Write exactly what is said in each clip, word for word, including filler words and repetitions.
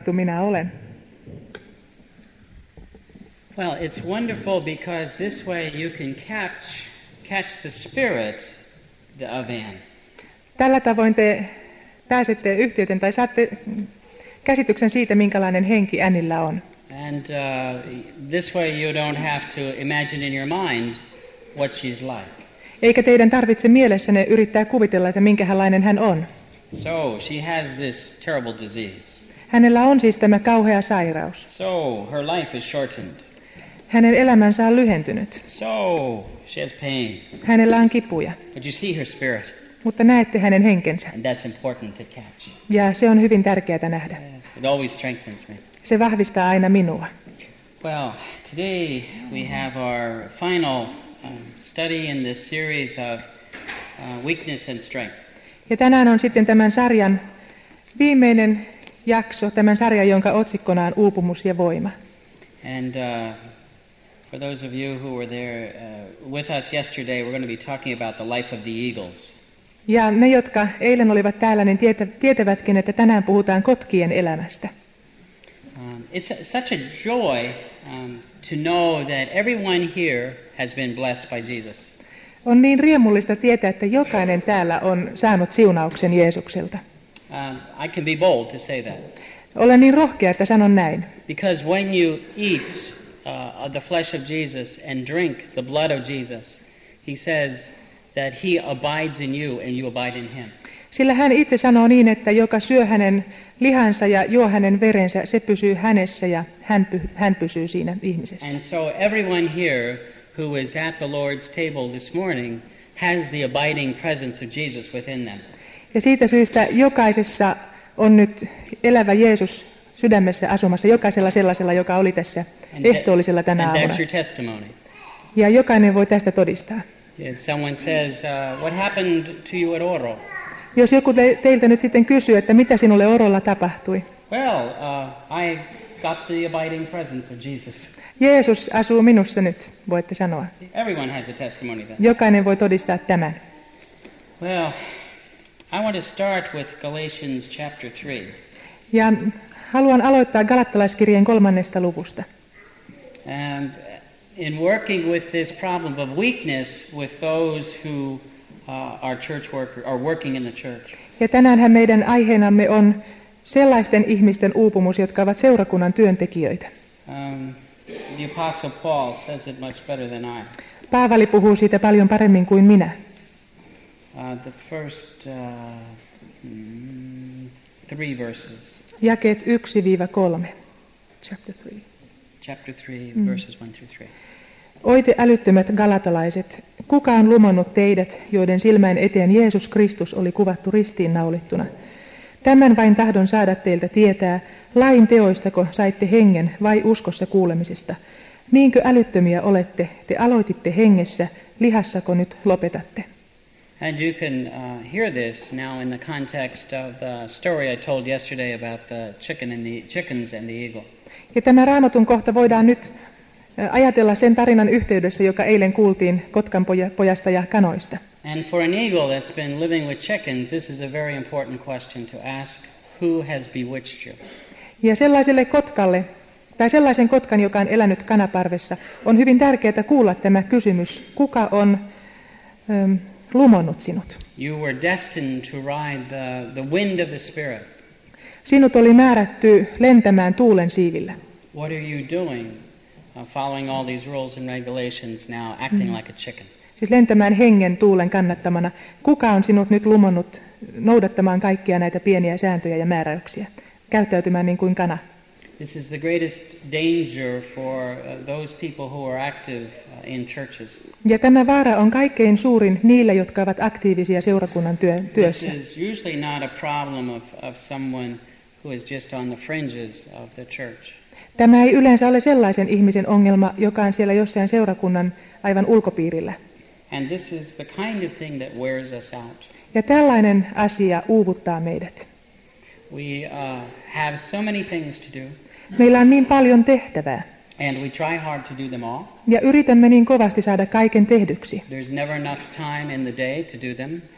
valittu minä olen? Well, it's wonderful because this way you can catch catch the spirit of Anne. Tällä tavoin te pääsette yhteyteen tai saatte käsityksen siitä, minkälainen henki Annilla on. And uh, this way you don't have to imagine in your mind what she's like. Eikä teidän tarvitse mielessänne yrittää kuvitella, että minkälainen hän on. So she has this terrible disease. Hänellä on siis tämä kauhea sairaus. So her life is shortened. Hänen elämänsä on lyhentynyt. So she has pain. Hänellä on kipuja. But you see her spirit. Mutta näette hänen henkensä. And that's important to catch. Ja se on hyvin tärkeää nähdä. Yes, it always strengthens me. Se vahvistaa aina minua. Well, today we have our final um, study in this series of uh, weakness and strength. Ja tänään on sitten tämän sarjan viimeinen jakso, tämän sarjan, jonka otsikkona on uupumus ja voima. And uh, for those of you who were there uh, with us yesterday, we're going to be talking about the life of the eagles. Ja ne, jotka eilen olivat täällä, niin tietä, tietävätkin, että tänään puhutaan kotkien elämästä. Um, it's a, such a joy um, to know that everyone here has been blessed by Jesus. On niin riemullista tietää, että jokainen täällä on saanut siunauksen Jeesukselta. Um, I can be bold to say that. Olen niin rohkea, että sanon näin. Because when you eat uh, of the flesh of Jesus and drink the blood of Jesus, he says that he abides in you and you abide in him. Sillä hän itse sanoo niin, että joka syö hänen lihansa ja juo hänen verensä, se pysyy hänessä ja hän, py, hän pysyy siinä ihmisessä. And so everyone here who is at the Lord's table this morning has the abiding presence of Jesus within them. Ja siitä syystä jokaisessa on nyt elävä Jeesus sydämessä asumassa, jokaisella sellaisella, joka oli tässä ehtoollisella tänä and aamuna. that's your testimony. Ja jokainen voi tästä todistaa. If someone says, uh, what happened to you at Oro? Jos joku te- teiltä nyt sitten kysyy, että mitä sinulle Orolla tapahtui? Well, uh, I got the abiding presence of Jesus. Jeesus asuu minussa nyt, voitte sanoa. Everyone has a testimony then. Jokainen voi todistaa tämän. Well, I want to start with Galatians chapter three. Ja haluan aloittaa Galattalaiskirjeen kolmannesta luvusta. And in working with this problem of weakness with those who uh, are church worker, are working in the church. Ja tänäänhän meidän aiheenamme on sellaisten ihmisten uupumus, jotka ovat seurakunnan työntekijöitä. Um, the Apostle Paul says it much better than I. Paavali puhuu siitä paljon paremmin kuin minä. Uh, the first uh, mm, three verses. Jakeet yksi kolme. Chapter three. Chapter three, Mm. verses one through three. Oi te älyttömät galatalaiset, kuka on lumonnut teidät, joiden silmäin eteen Jeesus Kristus oli kuvattu ristiin naulittuna? Tämän vain tahdon saada teiltä tietää, lain teoistako saitte hengen vai uskossa kuulemisesta? Niinkö älyttömiä olette, te aloititte hengessä, lihassako nyt lopetatte? And you can uh, hear this now in the context of the story I told yesterday about the chicken and the chickens and the eagle. Ja tämä raamatun kohta voidaan nyt ajatella sen tarinan yhteydessä, joka eilen kuultiin kotkan pojasta ja kanoista. And for an eagle that's been living with chickens, this is a very important question to ask: who has bewitched you? Ja sellaiselle kotkalle, tai sellaisen kotkan, joka on elänyt kanaparvessa, on hyvin tärkeää kuulla tämä kysymys: kuka on ähm, lumonnut sinut? You were destined to ride the, the wind of the Spirit. Sinut oli määrätty lentämään tuulen siivillä. What are you doing uh, following all these rules and regulations now, acting mm. like a chicken? Siis lentämään hengen tuulen kannattamana. Kuka on sinut nyt lumonnut noudattamaan kaikkia näitä pieniä sääntöjä ja määräyksiä? Käyttäytymään niin kuin kana. This is the greatest danger for uh, those people who are active uh, in churches. Ja tämä vaara on kaikkein suurin niille, jotka ovat aktiivisia seurakunnan työ, työssä. This is usually not a problem of, of someone who is just on the fringes of the church. Tämä ei yleensä ole sellaisen ihmisen ongelma, joka on siellä jossain seurakunnan aivan ulkopiirillä. And this is the kind of thing that wears us out. Ja tällainen asia uuvuttaa meidät. We uh, have so many things to do. Meillä on niin paljon tehtävää. And we try hard to do them all. Ja yritämme niin kovasti saada kaiken tehdyksi. There's never enough time in the day to do them.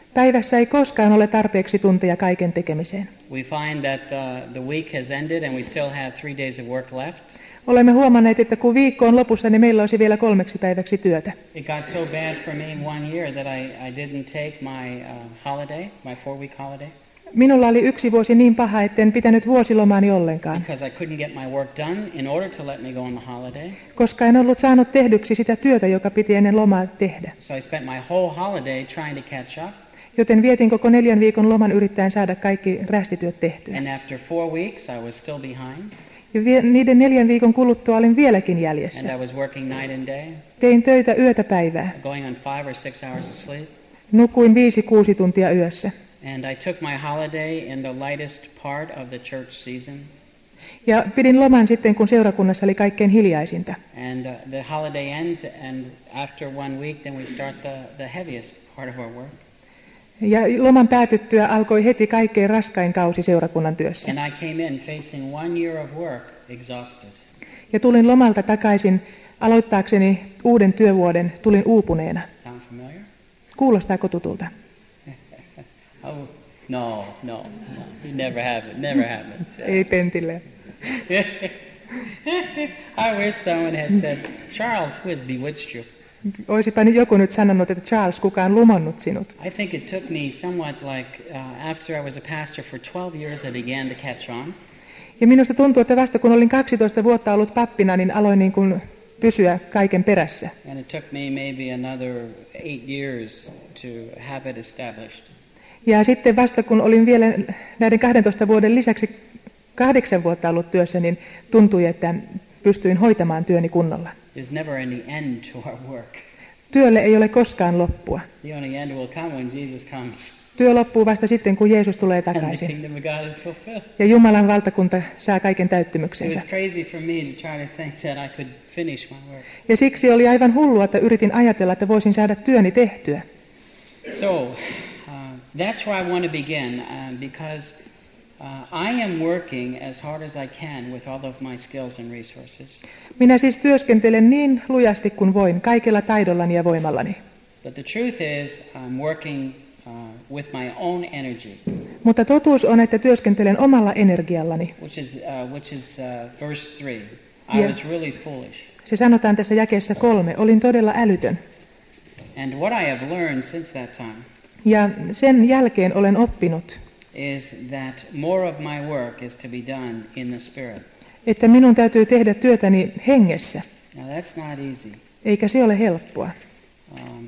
Päivässä ei koskaan ole tarpeeksi tunteja kaiken tekemiseen. We find that uh, the week has ended and we still have three days of work left. Olemme huomanneet, että kun viikko on lopussa, niin meillä olisi vielä kolmeksi päiväksi työtä. It got so bad for me one year that I, I didn't take my uh, holiday, my four-week holiday. Minulla oli yksi vuosi niin paha, etten pitänyt vuosilomaani ollenkaan, Because I couldn't get my work done in order to let me go on the holiday. koska en ollut saanut tehdyksi sitä työtä, joka piti ennen lomaa tehdä. So I spent my whole holiday trying to catch up. Joten vietin koko neljän viikon loman yrittäen saada kaikki rästityöt tehtyä. And after four weeks, I was still behind. Ja vie- niiden neljän viikon kuluttua olin vieläkin And jäljessä. I was working night and day, Tein töitä yötä päivää. going on five or six hours of sleep. Nukuin viisi kuusi tuntia yössä. And I took my holiday in the lightest part of the church season. Ja pidin loman sitten, kun seurakunnassa oli kaikkein hiljaisinta. And uh, the holiday ends, and after one week, then we start the, the heaviest part of our work. Ja loman päätyttyä alkoi heti kaikkein raskain kausi seurakunnan työssä. And I came in facing one year of work, exhausted. Ja tulin lomalta takaisin aloittaakseni uuden työvuoden, tulin uupuneena. Sound familiar? Kuulostaako tutulta? Oh, no, no, no. You never have it. Never happened. Ei Pentille. I wish someone had said, Charles, who has bewitched you? Oisipa nyt joku nyt sanonut, että Charles, kuka on lumannut sinut? I think it took me somewhat like uh, after I was a pastor for twelve years, I began to catch on. Ja minusta tuntuu, että vasta kun olin kaksitoista vuotta ollut pappina, niin aloin niin kuin pysyä kaiken perässä. And it took me maybe another eight years to have it established. Ja sitten vasta kun olin vielä näiden kahdentoista vuoden lisäksi kahdeksan vuotta ollut työssä, niin tuntui, että pystyin hoitamaan työni kunnolla. There's never any end to our work. Työlle ei ole koskaan loppua. The only end will come when Jesus comes Työ loppuu vasta sitten, kun Jeesus tulee and the takaisin. kingdom of God is fulfilled. Ja Jumalan valtakunta saa kaiken It täyttymyksensä. was crazy for me to try to think that I could finish my work. Ja siksi oli aivan hullua, että yritin ajatella, että voisin saada työni tehtyä. So, uh, that's where I want to begin, uh, because uh, I am working as hard as I can with all of my skills and resources. Minä siis työskentelen niin lujasti kuin voin, kaikella taidollani ja voimallani. But the truth is, I'm working uh, with my own energy, Mutta totuus on, että työskentelen omalla energiallani. which is, uh, which is uh, verse three. I Yeah. was really foolish. Se sanotaan tässä jakeessa kolme. Olin todella älytön. And what I have learned since that time Ja sen jälkeen olen oppinut, is that more of my work is to be done in the Spirit. että minun täytyy tehdä työtäni hengessä, Now that's not easy. eikä se ole helppoa. Um,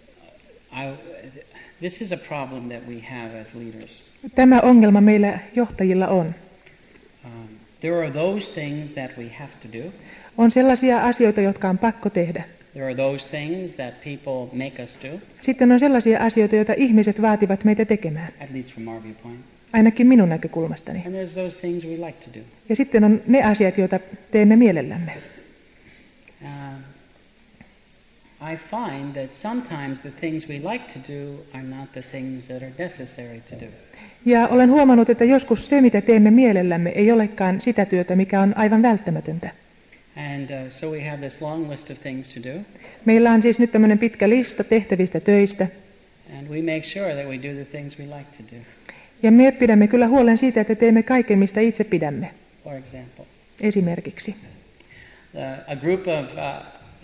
I, this is a problem that we have as leaders. Tämä ongelma meillä johtajilla on. Um, there are those things that we have to do. On sellaisia asioita, jotka on pakko tehdä. There are those things that people make us do, Sitten on sellaisia asioita, joita ihmiset vaativat meitä tekemään, at least from our viewpoint. ainakin minun näkökulmastani. And there's those things we like to do. Ja sitten on ne asiat, joita teemme mielellämme. Uh, I find that sometimes the things we like to do are not the things that are necessary to do. Ja olen huomannut, että joskus se, mitä teemme mielellämme, ei olekaan sitä työtä, mikä on aivan välttämätöntä. And uh, so we have this long list of things to do, Meillä on siis nyt tämmöinen pitkä lista tehtävistä töistä, and we make sure that we do the things we like to do. ja me pidämme kyllä huolen siitä, että teemme kaiken, mistä itse pidämme. For example, Esimerkiksi. uh, a group of uh, uh,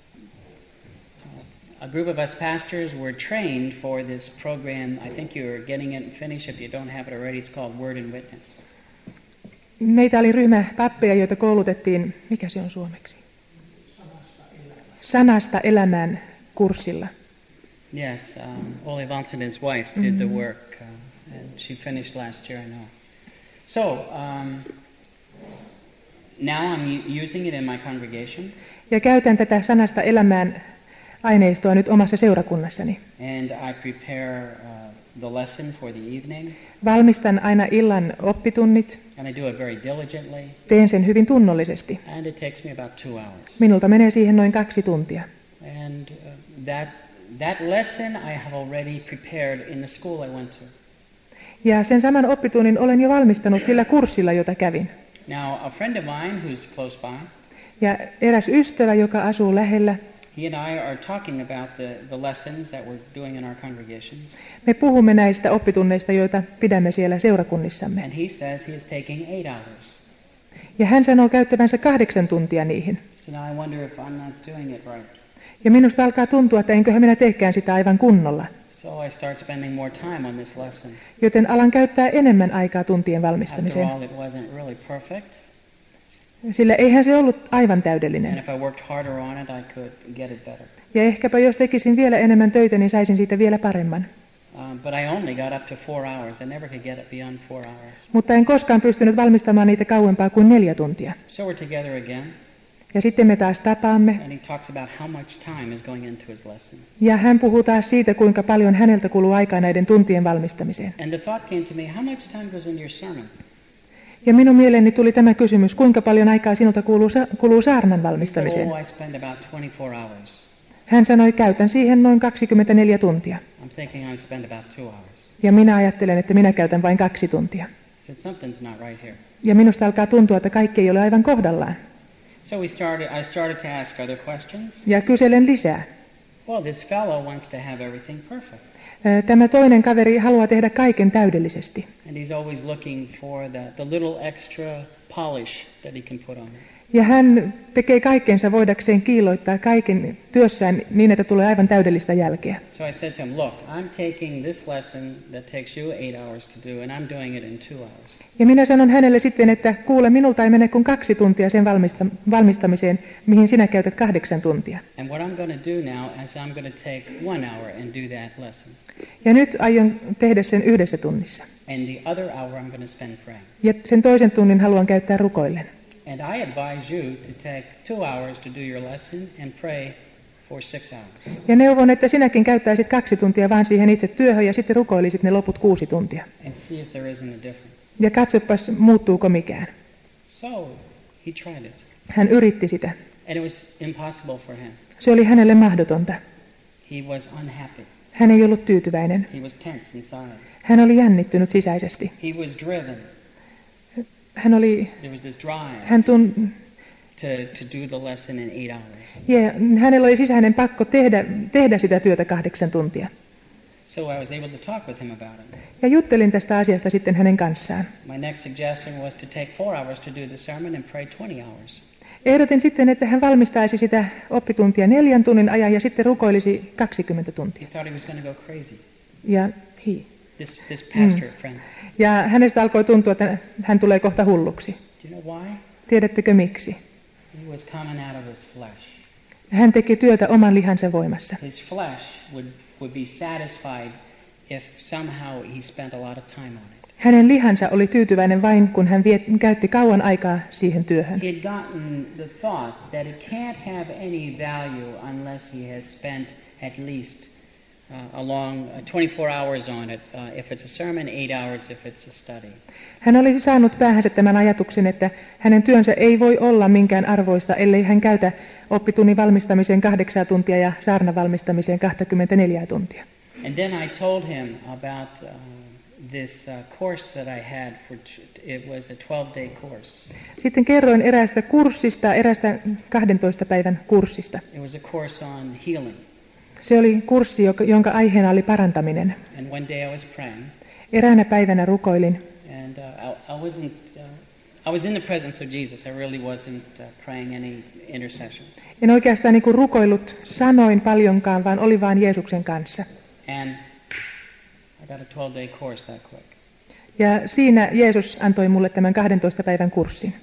a group of us pastors were trained for this program. I think you're getting it in Finnish. If you don't have it already, it's called Word and Witness. Meitä oli ryhmä pappeja, joita koulutettiin, mikä se on suomeksi? Sanasta elämään kurssilla. Yes, um, Ole Vantinen's wife did the work, uh, and she finished last year, I know. So, um, now I'm u- using it in my congregation, Ja käytän tätä sanasta elämään aineistoa nyt omassa seurakunnassani. and I prepare uh, the lesson for the evening, Valmistan aina illan oppitunnit, and I do it very diligently, teen sen hyvin tunnollisesti. and it takes me about two hours. Minulta menee siihen noin kaksi tuntia. And uh, that, that lesson I have already prepared in the school I went to. Ja sen saman oppitunnin olen jo valmistanut sillä kurssilla, jota kävin. Now, a friend of mine who's close by, Ja eräs ystävä, joka asuu lähellä, He and I are talking about the, the lessons that we're doing in our congregations. Me puhumme näistä oppitunneista, joita pidämme siellä seurakunnissamme. And he says he is taking eight hours. Ja hän sanoo käyttävänsä kahdeksan tuntia niihin. So now I wonder if I'm not doing it right. Ja minusta alkaa tuntua, että enköhän minä teekään sitä aivan kunnolla. So I start spending more time on this lesson. Joten alan käyttää enemmän aikaa tuntien valmistamiseen. After all, it wasn't really perfect. Sillä eihän se ollut aivan And täydellinen. if I worked harder on it, I could get it better. Ja ehkäpä jos tekisin vielä enemmän töitä, niin saisin siitä vielä paremman. Um, but I only got up to four hours. I never could get it beyond four hours. Mutta en koskaan pystynyt valmistamaan niitä kauempaa kuin neljä tuntia. So we're together again, Ja sitten me taas tapaamme. and he talks about how much time is going into his lesson. Ja hän puhuu taas siitä, kuinka paljon häneltä kuluu aikaa näiden tuntien valmistamiseen. And the thought came to me, how much time goes into your sermon? Ja minun mieleeni tuli tämä kysymys, kuinka paljon aikaa sinulta kuluu, sa- kuluu saarnan He said, valmistamiseen. oh, I spend about twenty-four hours. Hän sanoi, käytän siihen noin kaksikymmentäneljä tuntia. I'm thinking I spend about two hours. Ja minä ajattelen, että minä käytän vain kaksi tuntia. I said, something's not right here. Ja minusta alkaa tuntua, että kaikki ei ole aivan kohdallaan. So we started, I started to ask other questions. Ja kyselen lisää. Well, this fellow wants to have everything perfect. Ö, Tämä toinen kaveri haluaa tehdä kaiken täydellisesti. And he's always looking for the, the little extra polish that he can put on it. Ja hän tekee kaikkensa voidakseen kiilloittaa kaiken työssään niin, että tulee aivan täydellistä jälkeä. So I said to him, look, I'm taking this lesson that takes you eight hours to do, and I'm doing it in two hours. Ja minä sanon hänelle sitten, että kuule, minulta ei mene kuin kaksi tuntia sen valmista- valmistamiseen, mihin sinä käytät kahdeksan tuntia. And what I'm going to do now is I'm going to take one hour and do that lesson. Ja nyt aion tehdä sen yhdessä tunnissa. And the other hour I'm going to spend praying. Ja sen toisen tunnin haluan käyttää rukoillen. And I advise you to take two hours to do your lesson and pray for six hours. Ja neuvon, että sinäkin käyttäisit kaksi tuntia vain siihen itse työhön ja sitten rukoilisit ne loput kuusi tuntia. And see if there isn't a difference. Ja katsopas, muuttuuko mikään. So he tried it. Hän yritti sitä. And it was impossible for him. Se oli hänelle mahdotonta. He was unhappy. Hän ei ollut tyytyväinen. He was tense inside. Hän oli jännittynyt sisäisesti. He was driven. Hän, oli, There was this drive hän tun, to, to do the lesson in eight hours. ja hänellä oli sisäinen pakko tehdä, tehdä sitä työtä kahdeksan tuntia. So I was able to talk with him about it. Ja juttelin tästä asiasta sitten hänen kanssaan. My next suggestion was to take four hours to do the sermon and pray twenty hours. Ehdotin sitten, että hän valmistaisi sitä oppituntia neljän tunnin ajan ja sitten rukoilisi kaksikymmentä tuntia. He thought he was going to go crazy. Ja, he. This, this pastor friend. ja hänestä alkoi tuntua, että hän tulee kohta hulluksi. Do you know why? Tiedättekö miksi? He was coming out of his flesh. Hän teki työtä oman lihansa voimassa. His flesh would, would be satisfied if somehow he spent a lot of time on it. Hänen lihansa oli tyytyväinen vain, kun hän viet, käytti kauan aikaa siihen työhön. He had gotten the thought that it can't have any value unless he has spent at least uh, along uh, twenty-four hours on it. Uh, if it's a sermon, eight hours if it's a study. Hän oli saanut päähänsä tämän ajatuksen, että hänen työnsä ei voi olla minkään arvoista, ellei hän käytä oppitunnin valmistamiseen kahdeksaa tuntia ja saarnan valmistamiseen kaksikymmentäneljä tuntia. And then I told him about uh, this uh, course that I had for t- it was a twelve-day course. Sitten kerroin eräästä kurssista, eräästä kahdentoista päivän kurssista. It was a course on healing. Se oli kurssi, joka- jonka aiheena oli parantaminen. And one day I was praying, Eräänä päivänä rukoilin, and uh, I, I wasn't. Uh, I was in the presence of Jesus. I really wasn't uh, praying any intercessions. en oikeastaan niin kuin rukoillut sanoin paljonkaan, vaan oli vain Jeesuksen kanssa. And I got a twelve-day course that quick. Ja siinä Jeesus antoi mulle tämän kahdentoista päivän kurssin.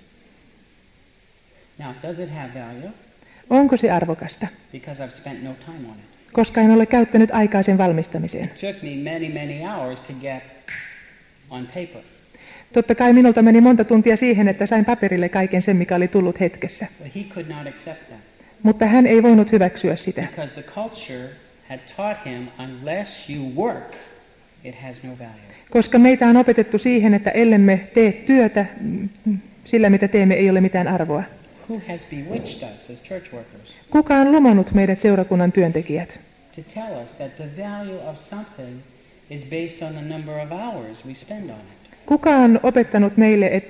Now, does it have value? Onko se arvokasta? Because I've spent no time on it. Koska en ole käyttänyt aikaa sen valmistamiseen. It took me many, many hours to get on paper. Totta kai minulta meni monta tuntia siihen, että sain paperille kaiken sen, mikä oli tullut hetkessä. But he could not accept that. Mutta hän ei voinut hyväksyä sitä, Because the culture had taught him, unless you work, it has no value. koska meitä on opetettu siihen, että ellemme tee työtä, mm, sillä mitä teemme ei ole mitään arvoa. Who has bewitched us as church workers Kuka on lumonnut meidät seurakunnan työntekijät? to tell us that the value of something is based on the number of hours we spend on it? Kuka on opettanut meille, että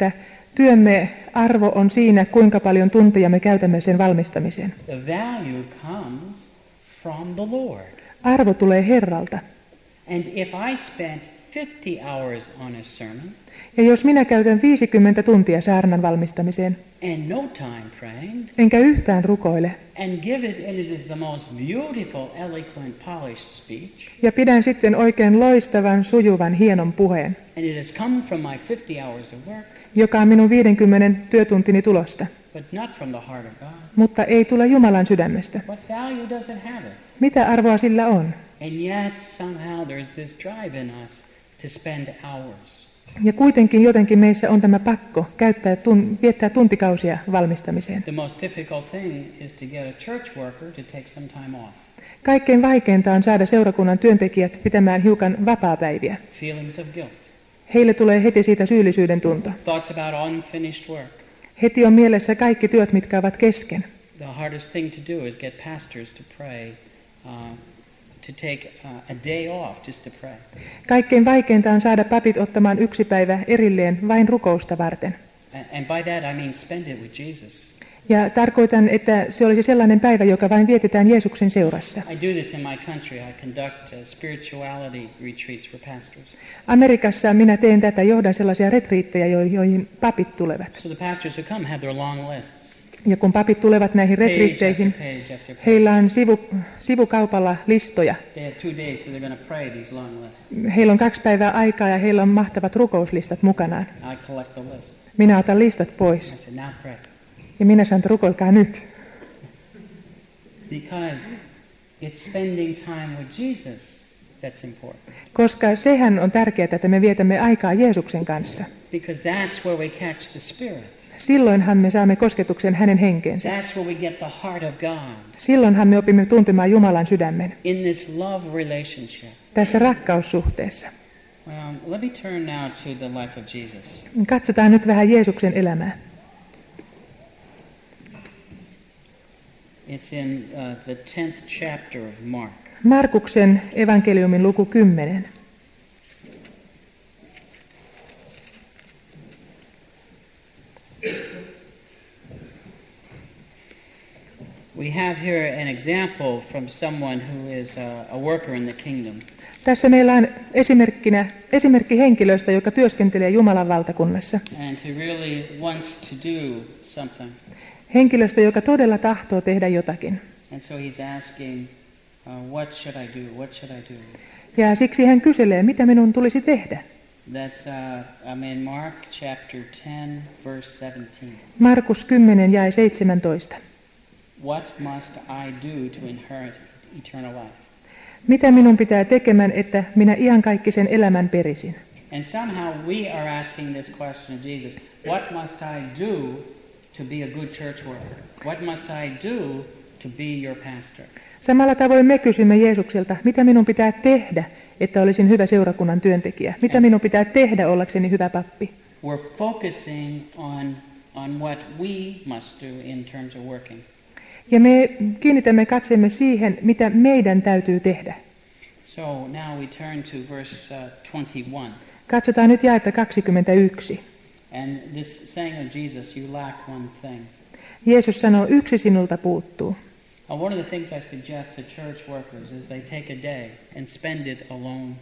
Työmme arvo on siinä, kuinka paljon tunteja me käytämme sen valmistamiseen. The value comes from the Lord. Arvo tulee Herralta. And if I spent fifty hours on a sermon, Ja jos minä käytän viisikymmentä tuntia saarnan valmistamiseen, and no time praying, enkä yhtään rukoile, and give it, and it is the most beautiful, eloquent, polished speech, ja pidän sitten oikein loistavan, sujuvan, hienon puheen, and it has come from my fifty hours of work, joka on minun viidenkymmenen työtuntini tulosta, but not from the heart of God, mutta ei tule Jumalan sydämestä. what value does it have it? Mitä arvoa sillä on? And yet, somehow, there's this drive in us to spend hours. Ja kuitenkin jotenkin meissä on tämä pakko käyttää tun, viettää tuntikausia valmistamiseen. The most difficult thing is to get a church worker to take some time off. Kaikkein vaikeinta on saada seurakunnan työntekijät pitämään hiukan vapaapäiviä. Feelings of guilt. Heille tulee heti siitä syyllisyyden tunto. Thoughts about unfinished work. Heti on mielessä kaikki työt, mitkä ovat kesken. The hardest thing to do is get pastors to pray, uh, to take uh, a day off just to pray. Kaikkein vaikeinta on saada papit ottamaan yksi päivä erilleen vain rukousta varten. And, and by that I mean spend it with Jesus. Ja tarkoitan, että se olisi sellainen päivä, joka vain vietetään Jeesuksen seurassa. I do this in my country. I conduct uh, spirituality retreats for pastors. Amerikassa minä teen tätä, johdan sellaisia retriittejä, joihin papit tulevat. So the pastors who come have their long lists. Ja kun papit tulevat näihin retriitteihin, Page after page after page. heillä on sivu, sivukaupalla listoja. They have two days, so they're going to pray these long lists. Heillä on kaksi päivää aikaa ja heillä on mahtavat rukouslistat mukanaan. I collect the list. Minä otan listat pois I said, now pray. ja minä sanon, että rukoilkaa nyt. Because it's spending time with Jesus that's important. Koska sehän on tärkeää, että me vietämme aikaa Jeesuksen kanssa. Because that's where we catch the Spirit. Silloinhan me saamme kosketuksen hänen henkeensä. That's where we get the heart of God. Silloinhan me opimme tuntemaan Jumalan sydämen. In this love relationship. Tässä rakkaussuhteessa. Um, let me turn now to the life of Jesus. Katsotaan nyt vähän Jeesuksen elämää. It's in uh, the tenth chapter of Mark. Markuksen evankeliumin luku kymmenen. We have here an example from someone who is a, a worker in the kingdom. Tässä meillä on esimerkkinä, esimerkki henkilöstä, joka työskentelee Jumalan valtakunnassa. And who really wants to do something. Henkilöstä, joka todella tahtoo tehdä jotakin. And so he's asking, uh, what should I do? What should I do? Ja siksi hän kyselee, mitä minun tulisi tehdä. That's uh, I'm in Mark chapter ten, verse seventeen. Markus kymmenen jae seitsemäntoista. What must I do to inherit eternal life? Mitä minun pitää tekemään, että minä iankaikkisen elämän perisin? And somehow we are asking this question of Jesus. What must I do to be a good church worker? What must I do to be your pastor? Samalla tavoin me kysymme Jeesukselta, mitä minun pitää tehdä, että olisin hyvä seurakunnan työntekijä? Mitä minun pitää tehdä ollakseni hyvä pappi? We're focusing on, on what we must do in terms of working. Ja me kiinnitämme katseemme siihen, mitä meidän täytyy tehdä. So now we turn to verse uh, twenty-one. Katsotaan nyt jaetta kaksikymmentäyksi. And this saying of Jesus, you lack one thing. Jeesus sanoo, yksi sinulta puuttuu. Uh, one of the things I suggest to church workers is they take a day and spend it alone.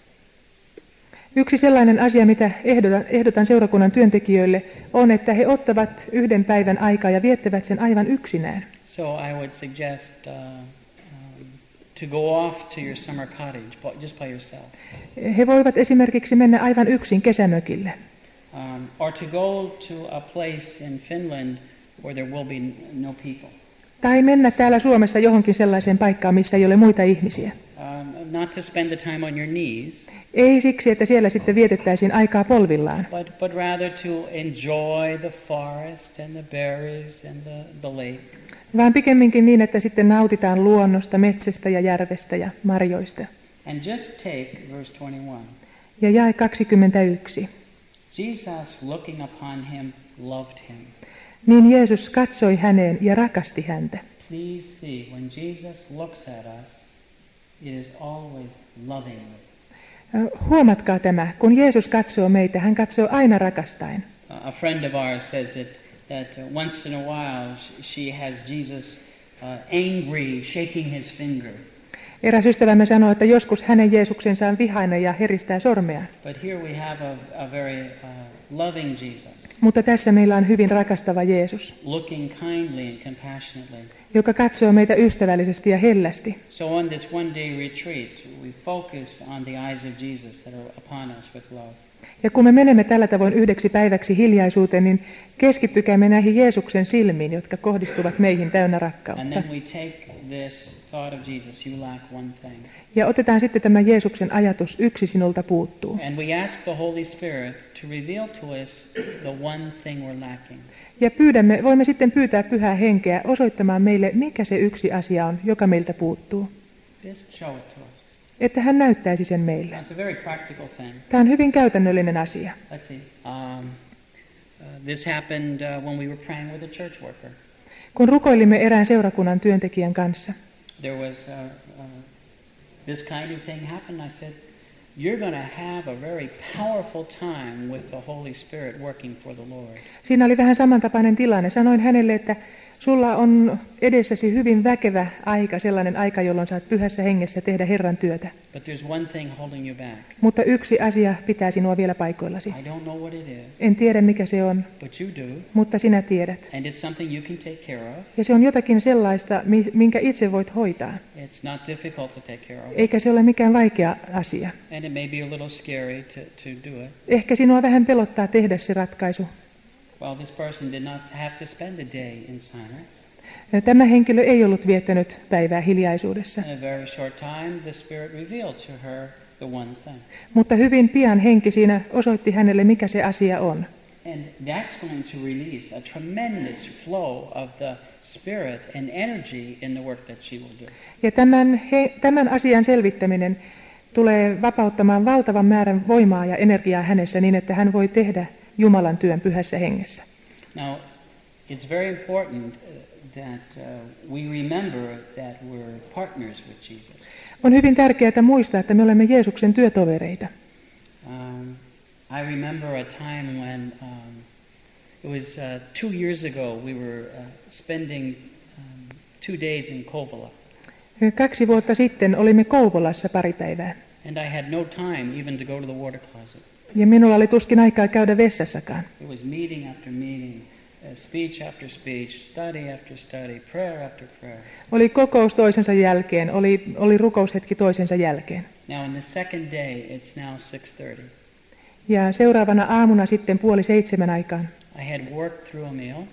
Yksi sellainen asia, mitä ehdotan, ehdotan seurakunnan työntekijöille, on, että he ottavat yhden päivän aikaa ja viettävät sen aivan yksinään. So I would suggest uh, um, to go off to your summer cottage just by yourself. He voivat esimerkiksi mennä aivan yksin kesämökille. Um, or to go to a place in Finland where there will be no people. Tai mennä täällä Suomessa johonkin sellaiseen paikkaan, missä ei ole muita ihmisiä. Um, not to spend the time on your knees. Ei siksi, että siellä sitten vietettäisiin aikaa polvillaan, But, but rather to enjoy the forest and the berries and the, the lake. vaan pikemminkin niin, että sitten nautitaan luonnosta, metsästä ja järvestä ja marjoista. And just take verse twenty-one. Ja jae kaksikymmentäyksi. Jesus, looking upon him, loved him. Niin Jeesus katsoi häneen ja rakasti häntä. Please see, when Jesus looks at us, it is always lovingly. Huomatkaa tämä, kun Jeesus katsoo meitä, hän katsoo aina rakastaen. a friend of ours says that, that uh, once in a while she has Jesus uh, angry, shaking his finger. Eräs ystävämme sanoi, että joskus hänen Jeesuksensa on vihainen ja heristää sormeaan. But here we have a, a very uh, loving Jesus. Mutta tässä meillä on hyvin rakastava Jeesus, Looking kindly and compassionately. joka katsoo meitä ystävällisesti ja hellästi. So on this one day retreat, we focus on the eyes of Jesus that are upon us with love. Ja kun me menemme tällä tavoin yhdeksi päiväksi hiljaisuuteen, niin keskittykäämme näihin Jeesuksen silmiin, jotka kohdistuvat meihin täynnä And rakkautta. then we take this thought of Jesus, you lack one thing. Ja otetaan sitten tämä Jeesuksen ajatus, yksi sinulta puuttuu. And we ask the Holy Spirit to reveal to us the one thing we're lacking. Ja pyydämme, voimme sitten pyytää Pyhää Henkeä osoittamaan meille, mikä se yksi asia on, joka meiltä puuttuu. Just show it to us. Että hän näyttäisi sen meille. That's a very practical thing. Tämä on hyvin käytännöllinen asia. Let's see. Um, uh, this happened uh, when we were praying with a church worker. Kun rukoilimme erään seurakunnan työntekijän kanssa, There was uh, uh, this kind of thing happened. I said, you're going to have a very powerful time with the Holy Spirit working for the Lord. siinä oli vähän samantapainen tilanne. Sanoin hänelle, että sulla on edessäsi hyvin väkevä aika, sellainen aika, jolloin saat pyhässä hengessä tehdä Herran työtä. But there's one thing holding you back. Mutta yksi asia pitää sinua vielä paikoillasi. I don't know what it is, En tiedä, mikä se on, but you do. mutta sinä tiedät. And it's something you can take care of. Ja se on jotakin sellaista, mi- minkä itse voit hoitaa. It's not difficult to take care of. Eikä se ole mikään vaikea asia. And it may be a little scary to, to do it. Ehkä sinua vähän pelottaa tehdä se ratkaisu. Well, this person did not have to spend a day in silence. Tämä henkilö ei ollut viettänyt päivää hiljaisuudessa, In a very short time, the Spirit revealed to her the one thing. mutta hyvin pian henki siinä osoitti hänelle, mikä se asia on. And that's going to release a tremendous flow of the Spirit and energy in the work that she will do. Ja tämän, he, tämän asian selvittäminen tulee vapauttamaan valtavan määrän voimaa ja energiaa hänessä niin, että hän voi tehdä Jumalan työn pyhässä hengessä. Now, it's very important that uh, we remember that we're partners with Jesus. On hyvin tärkeää muistaa, että me olemme Jeesuksen työtovereita. Um, I remember a time when um, it was uh, two years ago we were uh, spending um, two days in Kouvola. Kaksi vuotta sitten olimme Kouvolassa pari päivää. And I had no time even to go to the water closet. Ja minulla oli tuskin aikaa käydä vessassakaan. It was meeting after meeting, uh, speech after speech, study after study, prayer after prayer. Oli kokous toisensa jälkeen, oli, oli rukoushetki toisensa jälkeen. Now on the second day, it's now six thirty. Ja seuraavana aamuna sitten puoli seitsemän aikaan. I had worked through a meal.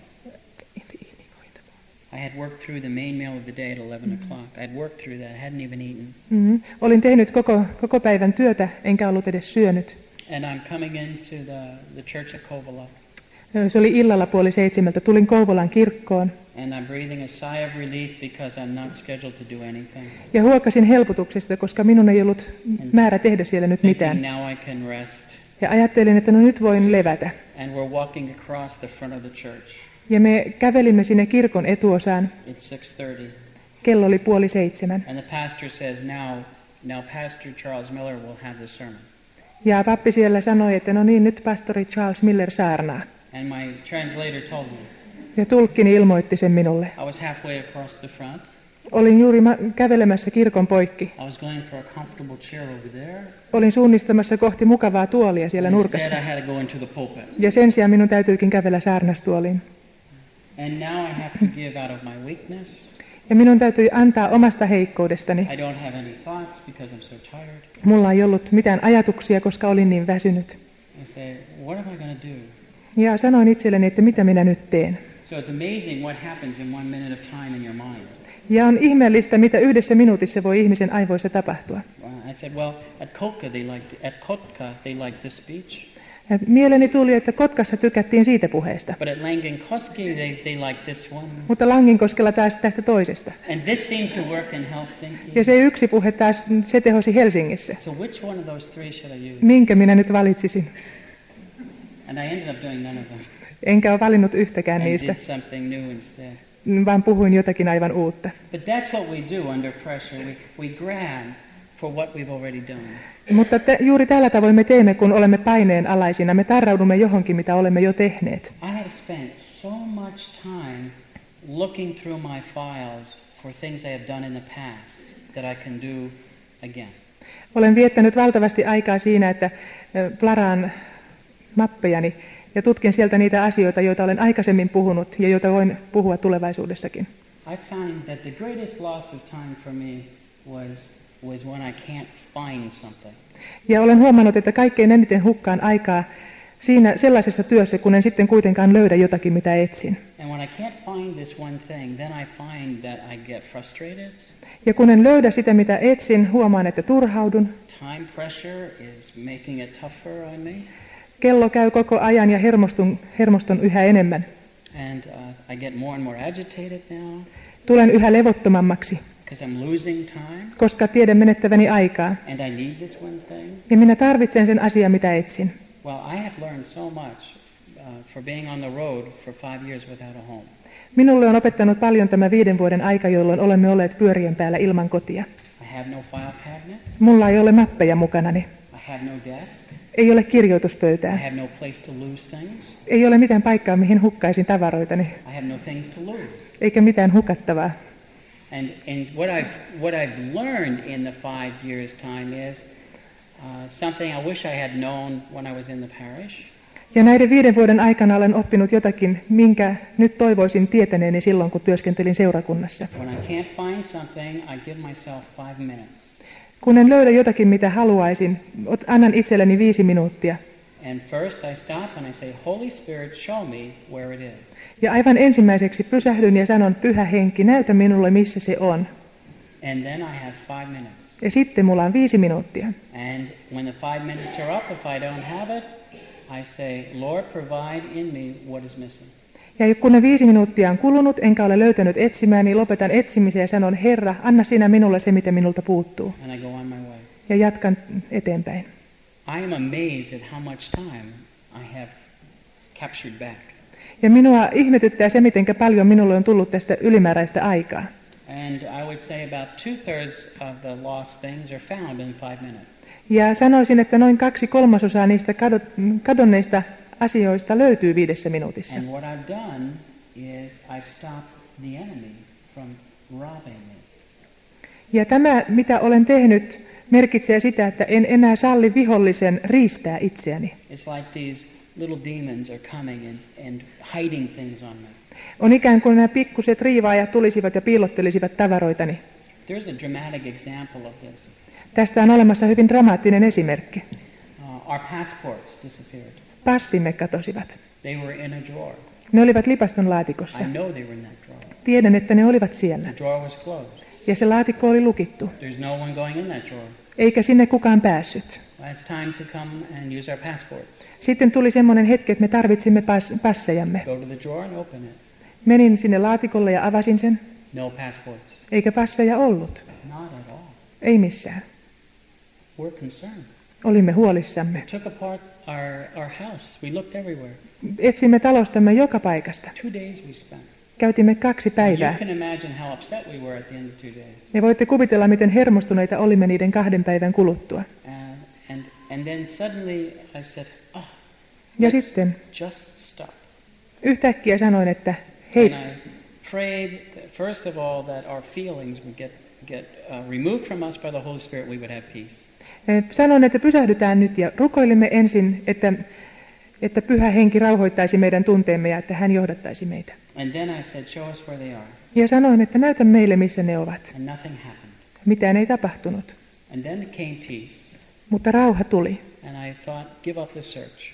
I had worked through the main meal of the day at eleven o'clock. I had worked through that. I hadn't even eaten. Mm-hmm. Olin tehnyt koko, koko päivän työtä, enkä ollut edes syönyt. And I'm coming into the, the church at Kouvola. Se oli illalla puoli seitsemältä. Tulin Kouvolan kirkkoon And I'm breathing a sigh of relief because I'm not scheduled to do anything. ja huokasin helpotuksesta, koska minun ei ollut määrä tehdä siellä nyt Thinking mitään. now I can rest. Ja ajattelin, että no nyt voin levätä. And we're walking across the front of the church. Ja me kävelimme sinne kirkon etuosaan. It's six thirty. Kello oli puoli seitsemän. And the pastor says, now, now Pastor Charles Miller will have the sermon. Ja pappi siellä sanoi, että no niin, nyt pastori Charles Miller saarnaa. And my translator told me. Ja tulkkini ilmoitti sen minulle. I was halfway across the front. Olin juuri ma- kävelemässä kirkon poikki. I was going for a comfortable chair over there. Olin suunnistamassa kohti mukavaa tuolia siellä And nurkassa. instead I had to go into the pulpit. Ja sen sijaan minun täytyykin kävellä saarnastuoliin. And now I have to give out of my weakness. Ja minun täytyi antaa omasta heikkoudestani. I don't have any thoughts because I'm so tired. Mulla ei ollut mitään ajatuksia, koska olin niin väsynyt. I say, what am I going to do? Ja sanoin itselleni, että mitä minä nyt teen. So it's amazing what happens in one minute of time in your mind. Ja on ihmeellistä, mitä yhdessä minuutissa voi ihmisen aivoissa tapahtua. Uh, I said, well, at Kotka they liked at Kotka they liked this speech, Ja mieleeni tuli, että Kotkassa tykättiin siitä puheesta. but at Langenkoski they, they liked this one. Mutta Langinkoskella taas tästä toisesta. And this seemed to work in Helsinki. Ja se yksi puhe taas, se tehosi Helsingissä. So which one of those three should I use? Minkä minä nyt valitsisin? And I ended up doing none of them. Enkä ole valinnut yhtäkään And niistä, did something new instead. vaan puhuin jotakin aivan uutta. But that's what we do under pressure. We, we grab for what we've already done. Mutta te, juuri tällä tavoin me teemme, kun olemme paineen alaisina. Me tarraudumme johonkin, mitä olemme jo tehneet. I have spent so much time looking through my files for things I have done in the past that I can do again. Olen viettänyt valtavasti aikaa siinä, että plaraan mappejani ja tutkin sieltä niitä asioita, joita olen aikaisemmin puhunut ja joita voin puhua tulevaisuudessakin. I found that the greatest loss of time for me was was when I can't find something. Ja olen huomannut, että kaikkein eniten hukkaan aikaa siinä sellaisessa työssä, kun en sitten kuitenkaan löydä jotakin, mitä etsin. And when I can't find this one thing, then I find that I get frustrated. Ja kun en löydä sitä, mitä etsin, huomaan, että turhaudun. Time pressure is making it tougher on me. Kello käy koko ajan ja hermostun, hermoston yhä enemmän. And uh, I get more and more agitated now. Tulen yhä levottomammaksi, Because I'm losing time, koska tiedän menettäväni aikaa. and I need this one thing. Ja minä tarvitsen sen asian, mitä etsin. Well, I have learned so much uh, for being on the road for five years without a home. Minulle on opettanut paljon tämä viiden vuoden aika, jolloin olemme olleet pyörien päällä ilman kotia. I have no file cabinet. Mulla ei ole mappeja mukanani. I have no desk. Ei ole I kirjoituspöytää. have no place to lose things. Ei ole mitään paikkaa, mihin hukkaisin tavaroitani. I have no things to lose. Eikä mitään hukattavaa. And, and what, I've, what I've learned in the five years' time is uh, something I wish I had known when I was in the parish. Ja näiden viiden vuoden aikana olen oppinut jotakin, minkä nyt toivoisin tietäneeni silloin, kun työskentelin seurakunnassa. When I can't find something, I give myself five minutes. Kun en löydä jotakin, mitä haluaisin, ot- annan itselleni viisi minuuttia. And first I stop and I say, Holy Spirit, show me where it is. Ja aivan ensimmäiseksi pysähdyn ja sanon, Pyhä Henki, näytä minulle, missä se on. And then I have five minutes. Ja sitten mulla on viisi minuuttia. And when the five minutes are up, if I don't have it, I say, Lord, provide in me what is missing. Ja kun ne viisi minuuttia on kulunut, enkä ole löytänyt etsimään, niin lopetan etsimisen ja sanon, Herra, anna sinä minulle se, mitä minulta puuttuu. And I go on my way. Ja jatkan eteenpäin. I am amazed at how much time I have captured back. Ja minua ihmetyttää se, miten paljon minulle on tullut tästä ylimääräistä aikaa. And I would say about two-thirds of the lost things are found in five minutes. Ja sanoisin, että noin kaksi kolmasosaa niistä kadot- kadonneista asioista löytyy viidessä minuutissa. And what I've done is I've stopped the enemy from robbing me. Ja tämä, mitä olen tehnyt, merkitsee sitä, että en enää salli vihollisen riistää itseäni. It's like these little demons are coming and, and hiding things on me. On ikään kuin nämä pikkuset riivaajat tulisivat ja piilottelisivat tavaroitani. There's a dramatic example of this. Tästä on olemassa hyvin dramaattinen esimerkki. Uh, our passports disappeared. Passimme katosivat. They were in a drawer. Ne olivat lipaston laatikossa. I know they were in that drawer. Tiedän, että ne olivat siellä. The drawer was closed. Ja se laatikko oli lukittu. There's no one going in that drawer. Eikä sinne kukaan päässyt. Well, it's time to come and use our passports. Sitten tuli semmoinen hetki, että me tarvitsimme pas- passejamme. Go to the drawer and open it. Menin sinne laatikolle ja avasin sen. No passports. Eikä passeja ollut. Not at all. Ei missään. We're concerned. Olimme huolissamme. We took apart our, our house. We looked everywhere. Etsimme talostamme joka paikasta. Two days we spent. Käytimme kaksi You päivää. can imagine how upset we were at the end of two days. Ja voitte kuvitella, miten hermostuneita olimme niiden kahden päivän kuluttua. And, and, and then suddenly I said, oh, Ja let's sitten just stop. yhtäkkiä sanoin, että hei, And I prayed, that first of all, that our feelings would get, get uh, removed from us by the Holy Spirit, we would have peace. sanoin, että pysähdytään nyt ja rukoilimme ensin, että, että Pyhä Henki rauhoittaisi meidän tunteemme ja että hän johdattaisi meitä. And then I said, show us where they are. Ja sanoin, että näytä meille, missä ne ovat. And nothing happened. Mitään ei tapahtunut, And then came peace. mutta rauha tuli. And I thought, give up the search.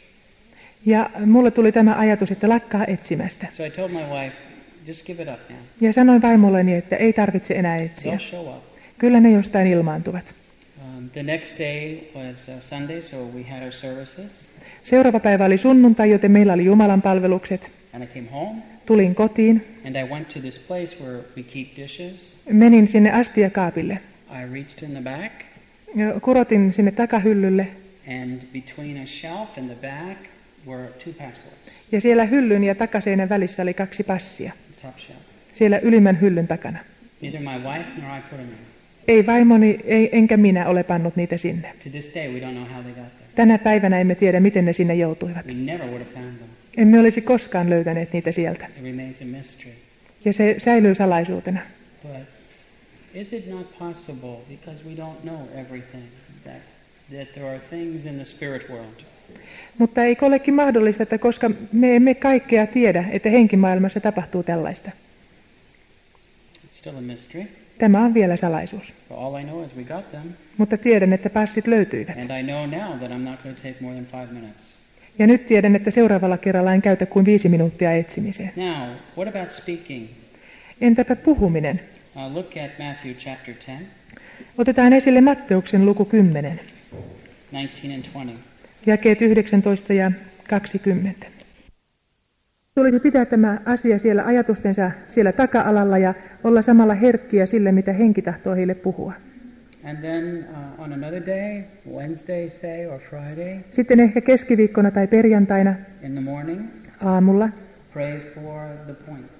Ja mulle tuli tämä ajatus, että lakkaa etsimästä. So I told my wife, just give it up now. Ja sanoin vaimolleni, että ei tarvitse enää etsiä. They'll show up. Kyllä ne jostain ilmaantuvat. Um, the next day was uh, Sunday, so we had our services. Seuraava päivä oli sunnuntai, joten meillä oli Jumalan palvelukset. And I came home, Tulin kotiin, and I went to this place where we keep dishes. menin sinne astiakaapille. I reached in the back, Ja kurotin sinne takahyllylle and between a shelf and the back were two passports, ja siellä hyllyn ja takaseinän välissä oli kaksi passia. top shelf. Siellä ylimmän hyllyn takana. Neither my wife nor I put them in. Ei vaimoni, ei, enkä minä ole pannut niitä sinne. To this day, we don't know how they got there. Tänä päivänä emme tiedä, miten ne sinne joutuivat. We never would have found them. Emme olisi koskaan löytäneet niitä sieltä. It remains a mystery. Ja se säilyy salaisuutena. But is it not possible, because we don't know everything, that, that there are things in the spirit world? Mutta eikö olekin mahdollista, että koska me emme kaikkea tiedä, että henkimaailmassa tapahtuu tällaista? It's still a mystery. Tämä on vielä salaisuus. But all I know is we got them. Mutta tiedän, että passit löytyivät. And I know now that I'm not going to take more than five minutes. Ja nyt tiedän, että seuraavalla kerralla en käytä kuin viisi minuuttia etsimiseen. Now, what about speaking? Entäpä puhuminen? Uh, look at Matthew chapter ten, Otetaan esille Matteuksen luku kymmenen, nineteen and twenty. jakeet yhdeksäntoista ja kaksikymmentä. Tulisi pitää tämä asia siellä ajatustensa siellä taka-alalla ja olla samalla herkkiä sille, mitä henki tahtoo heille puhua. And then uh, on another day, Wednesday say or Friday, Sitten ehkä keskiviikkona tai perjantaina in the morning, aamulla pray for the points.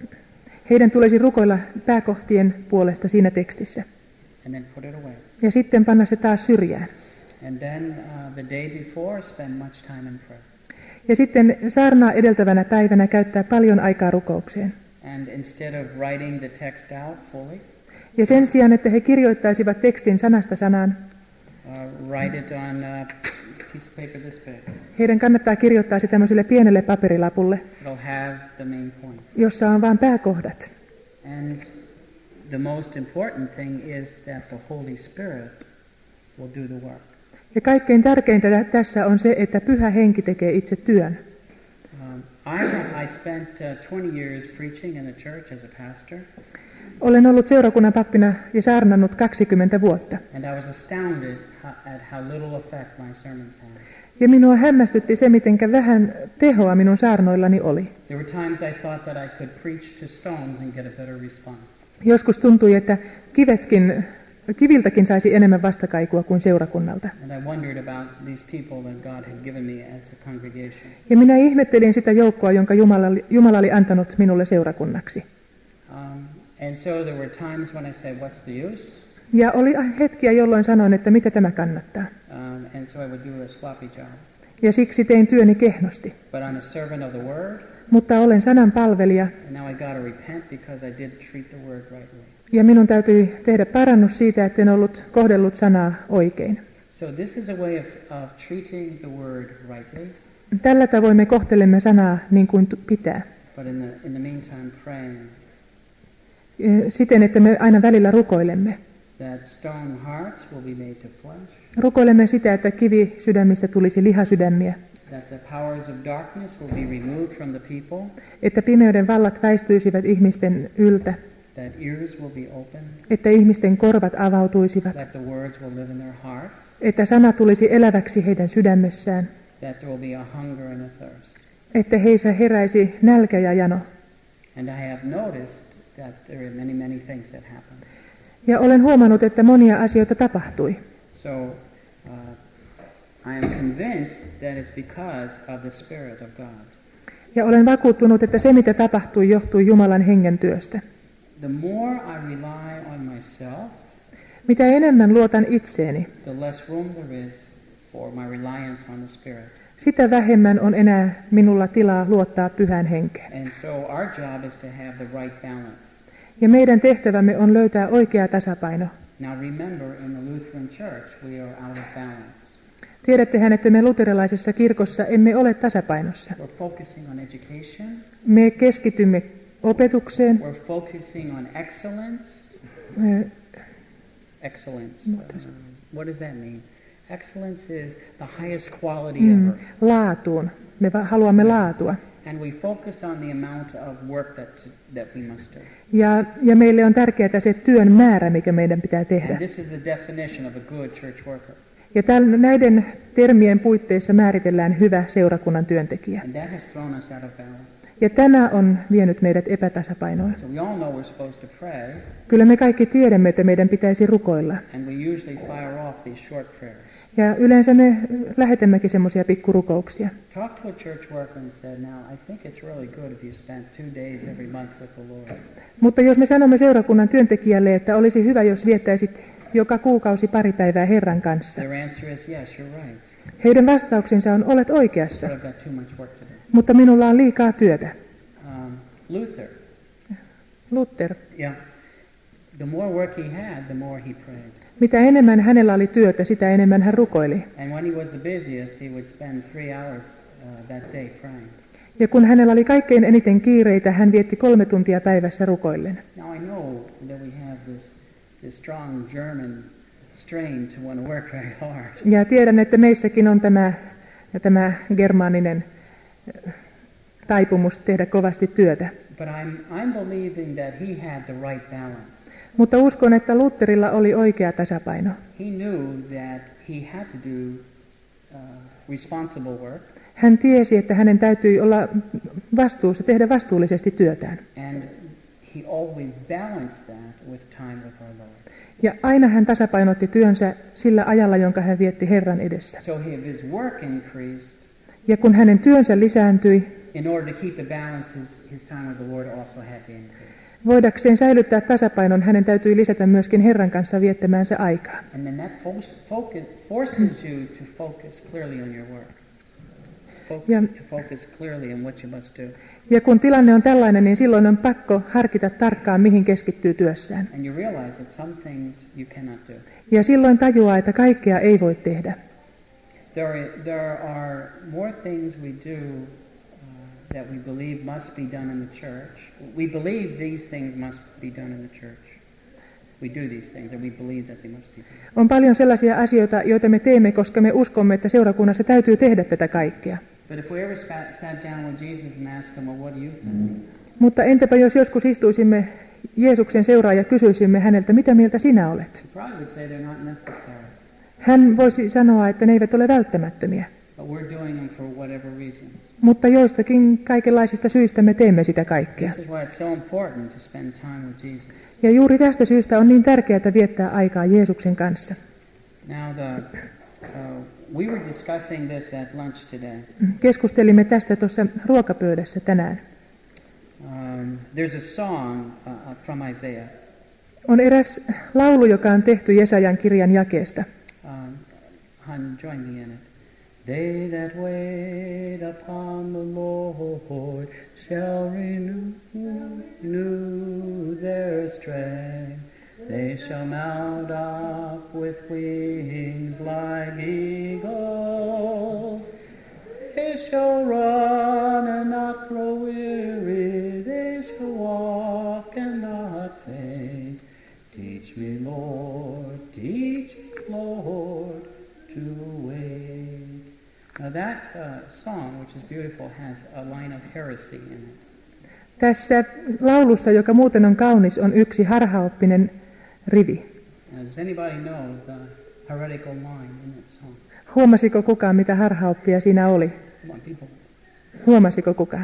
heidän tulisi rukoilla pääkohtien puolesta siinä tekstissä. And then put it away. Ja sitten panna se taas syrjään. And then uh, the day before, spend much time in prayer. Ja sitten saarnaa edeltävänä päivänä käyttää paljon aikaa rukoukseen. And instead of writing the text out fully, Ja sen sijaan, että he kirjoittaisivat tekstin sanasta sanaan, uh, write it on a piece of paper this big. heidän kannattaa kirjoittaa se tämmöiselle pienelle paperilapulle, It'll have the main points. jossa on vain pääkohdat. And the most important thing is that the Holy Spirit will do the work. Ja kaikkein tärkeintä tässä on se, että Pyhä Henki tekee itse työn. Um, I, I spent uh, twenty years preaching in the church as a pastor, Olen ollut seurakunnan pappina ja saarnannut kaksikymmentä vuotta. and I was astounded how, at how little effect my sermons had. Ja minua hämmästytti se, miten vähän tehoa minun saarnoillani oli. There were times I thought that I could preach to stones and get a better response. Joskus tuntui, että kivetkin, kiviltäkin saisi enemmän vastakaikua kuin seurakunnalta. And I wondered about these people that God had given me as a congregation. Ja minä ihmettelin sitä joukkoa, jonka Jumala, Jumala oli antanut minulle seurakunnaksi. Um, and so there were times when I said, what's the use? Ja oli hetkiä, jolloin sanoin, että mitä tämä kannattaa. Um, and so I would do a sloppy job. Ja siksi tein työni kehnosti. But I'm a servant of the word, Mutta olen sanan palvelija, and now I got to repent because I didn't treat the word rightly. ja minun täytyi tehdä parannus siitä, etten ollut kohdellut sanaa oikein. So this is a way of, of treating the word rightly, Tällä tavoin me kohtelemme sanaa niin kuin t- pitää. but in the, in the meantime praying Siten, että me aina välillä rukoilemme. that stone hearts will be made to flesh, Rukoilemme sitä, että kivi sydämistä tulisi lihasydämiä, that the powers of darkness will be removed from the people, että pimeyden vallat väistyisivät ihmisten yltä, that ears will be open, että ihmisten korvat avautuisivat, that the words will live in their hearts, että sana tulisi eläväksi heidän sydämessään, that there will be a hunger and a thirst. että heissä heräisi nälkä ja jano. And I have noticed that there are many, many things that happen. Ja olen huomannut, että monia asioita tapahtui. So uh, I am convinced that it's because of the Spirit of God. Ja olen vakuuttunut, että se mitä tapahtui johtui Jumalan hengen työstä. The more I rely on myself, Mitä enemmän luotan itseeni, the less room there is for my reliance on the Spirit. sitä vähemmän on enää minulla tilaa luottaa Pyhään Henkeen. And so our job is to have the right balance. Ja meidän tehtävämme on löytää oikea tasapaino. Now remember, in the Lutheran Church, we are out of balance. Tiedättehän, että me luterilaisessa kirkossa emme ole tasapainossa. We're focusing on education. Me keskitymme opetukseen, We're focusing on excellence. ö, Excellence. What does- Um, what does that mean? Excellence is the highest quality mm, ever. laatuun. Me va- haluamme laatua. And we focus on the amount of work that, that we must do. Ja, ja meille on tärkeää se työn määrä, mikä meidän pitää tehdä. And this is the definition of a good church worker. Ja täl, näiden termien puitteissa määritellään hyvä seurakunnan työntekijä. And that has thrown us out of balance. Ja tämä on vienyt meidät epätasapainoon. So we all know we're supposed to pray, Kyllä me kaikki tiedämme, että meidän pitäisi rukoilla. and we usually fire off these short prayers. Ja yleensä me lähetämmekin semmoisia pikkurukouksia. Talk to a church worker and said, now I think it's really good if you spend two days every month with the Lord. Mutta jos me sanomme seurakunnan työntekijälle, että olisi hyvä, jos viettäisit joka kuukausi pari päivää Herran kanssa. Their answer is, yes, you're right. Heidän vastauksensa on, olet oikeassa, But I've got too much work to do. mutta minulla on liikaa työtä. Um, Luther, Luther. yeah, the more work he had, the more he prayed. Mitä enemmän hänellä oli työtä, sitä enemmän hän rukoili. And when he was the busiest, he would spend three hours uh, that day praying. Ja kun hänellä oli kaikkein eniten kiireitä, hän vietti kolme tuntia päivässä rukoillen. Now I know that we have this, this strong German strain to want to work very hard. Ja tiedän, että meissäkin on tämä, tämä germaaninen taipumus tehdä kovasti työtä. But I'm, I'm believing that he had the right balance. Mutta uskon, että Lutherilla oli oikea tasapaino. He knew that he had to do uh, responsible work. Hän tiesi, että hänen täytyi olla vastuussa, tehdä vastuullisesti työtään. And he always balanced that with time with our Lord. Ja aina hän tasapainotti työnsä sillä ajalla, jonka hän vietti Herran edessä. So if his work increased, Ja kun hänen työnsä lisääntyi, in order to keep the balance, his, his time with the Lord also had to increase. voidakseen säilyttää tasapainon, hänen täytyi lisätä myöskin Herran kanssa viettämäänsä aikaa. And then that fo- focus, forces you to focus clearly on your work. Focus, Yeah. To focus clearly on what you must do. Ja kun tilanne on tällainen, niin silloin on pakko harkita tarkkaan, mihin keskittyy työssään. And you realize that some things you cannot do. Ja silloin tajuaa, että kaikkea ei voi tehdä. There are, there are more things we do uh, that we believe must be done in the church. We believe these things must be done in the church. We do these things and we believe that they must be done. On paljon sellaisia asioita, joita me teemme, koska me uskomme, että seurakunnassa täytyy tehdä tätä kaikkea. But if we ever sat, sat down with Jesus and asked him, well, what do you think? Mutta entäpä jos joskus istuisimme Jeesuksen seuraan ja kysyisimme häneltä, mitä mieltä sinä olet? He probably would say they're not necessary. Hän voisi sanoa, että ne eivät ole välttämättömiä. But we're doing them for whatever reasons. Mutta joistakin kaikenlaisista syistä me teemme sitä kaikkea. This is why it's so important to spend time with Jesus. Ja juuri tästä syystä on niin tärkeää viettää aikaa Jeesuksen kanssa. Now, the, uh, we were discussing this at lunch today. Keskustelimme tästä tuossa ruokapöydässä tänään. Um, there's a song uh, uh, from Isaiah. On eräs laulu, joka on tehty Jesajan kirjan jakeesta. Um, hun, join me in it. They that wait upon the Lord shall renew, renew their strength. They shall mount up with wings like eagles. They shall run and not grow weary. They shall walk and not faint. Teach me, Lord, teach me, Lord, to wait. Now that uh, song, which is beautiful, has a line of heresy in it. Tässä laulussa, joka muuten on kaunis, on yksi harhaoppinen rivi. Now, does anybody know the heretical line in that song? Huomasiko kukaan, mitä harhaoppia siinä oli? Come on, people. Huomasiko kukaan?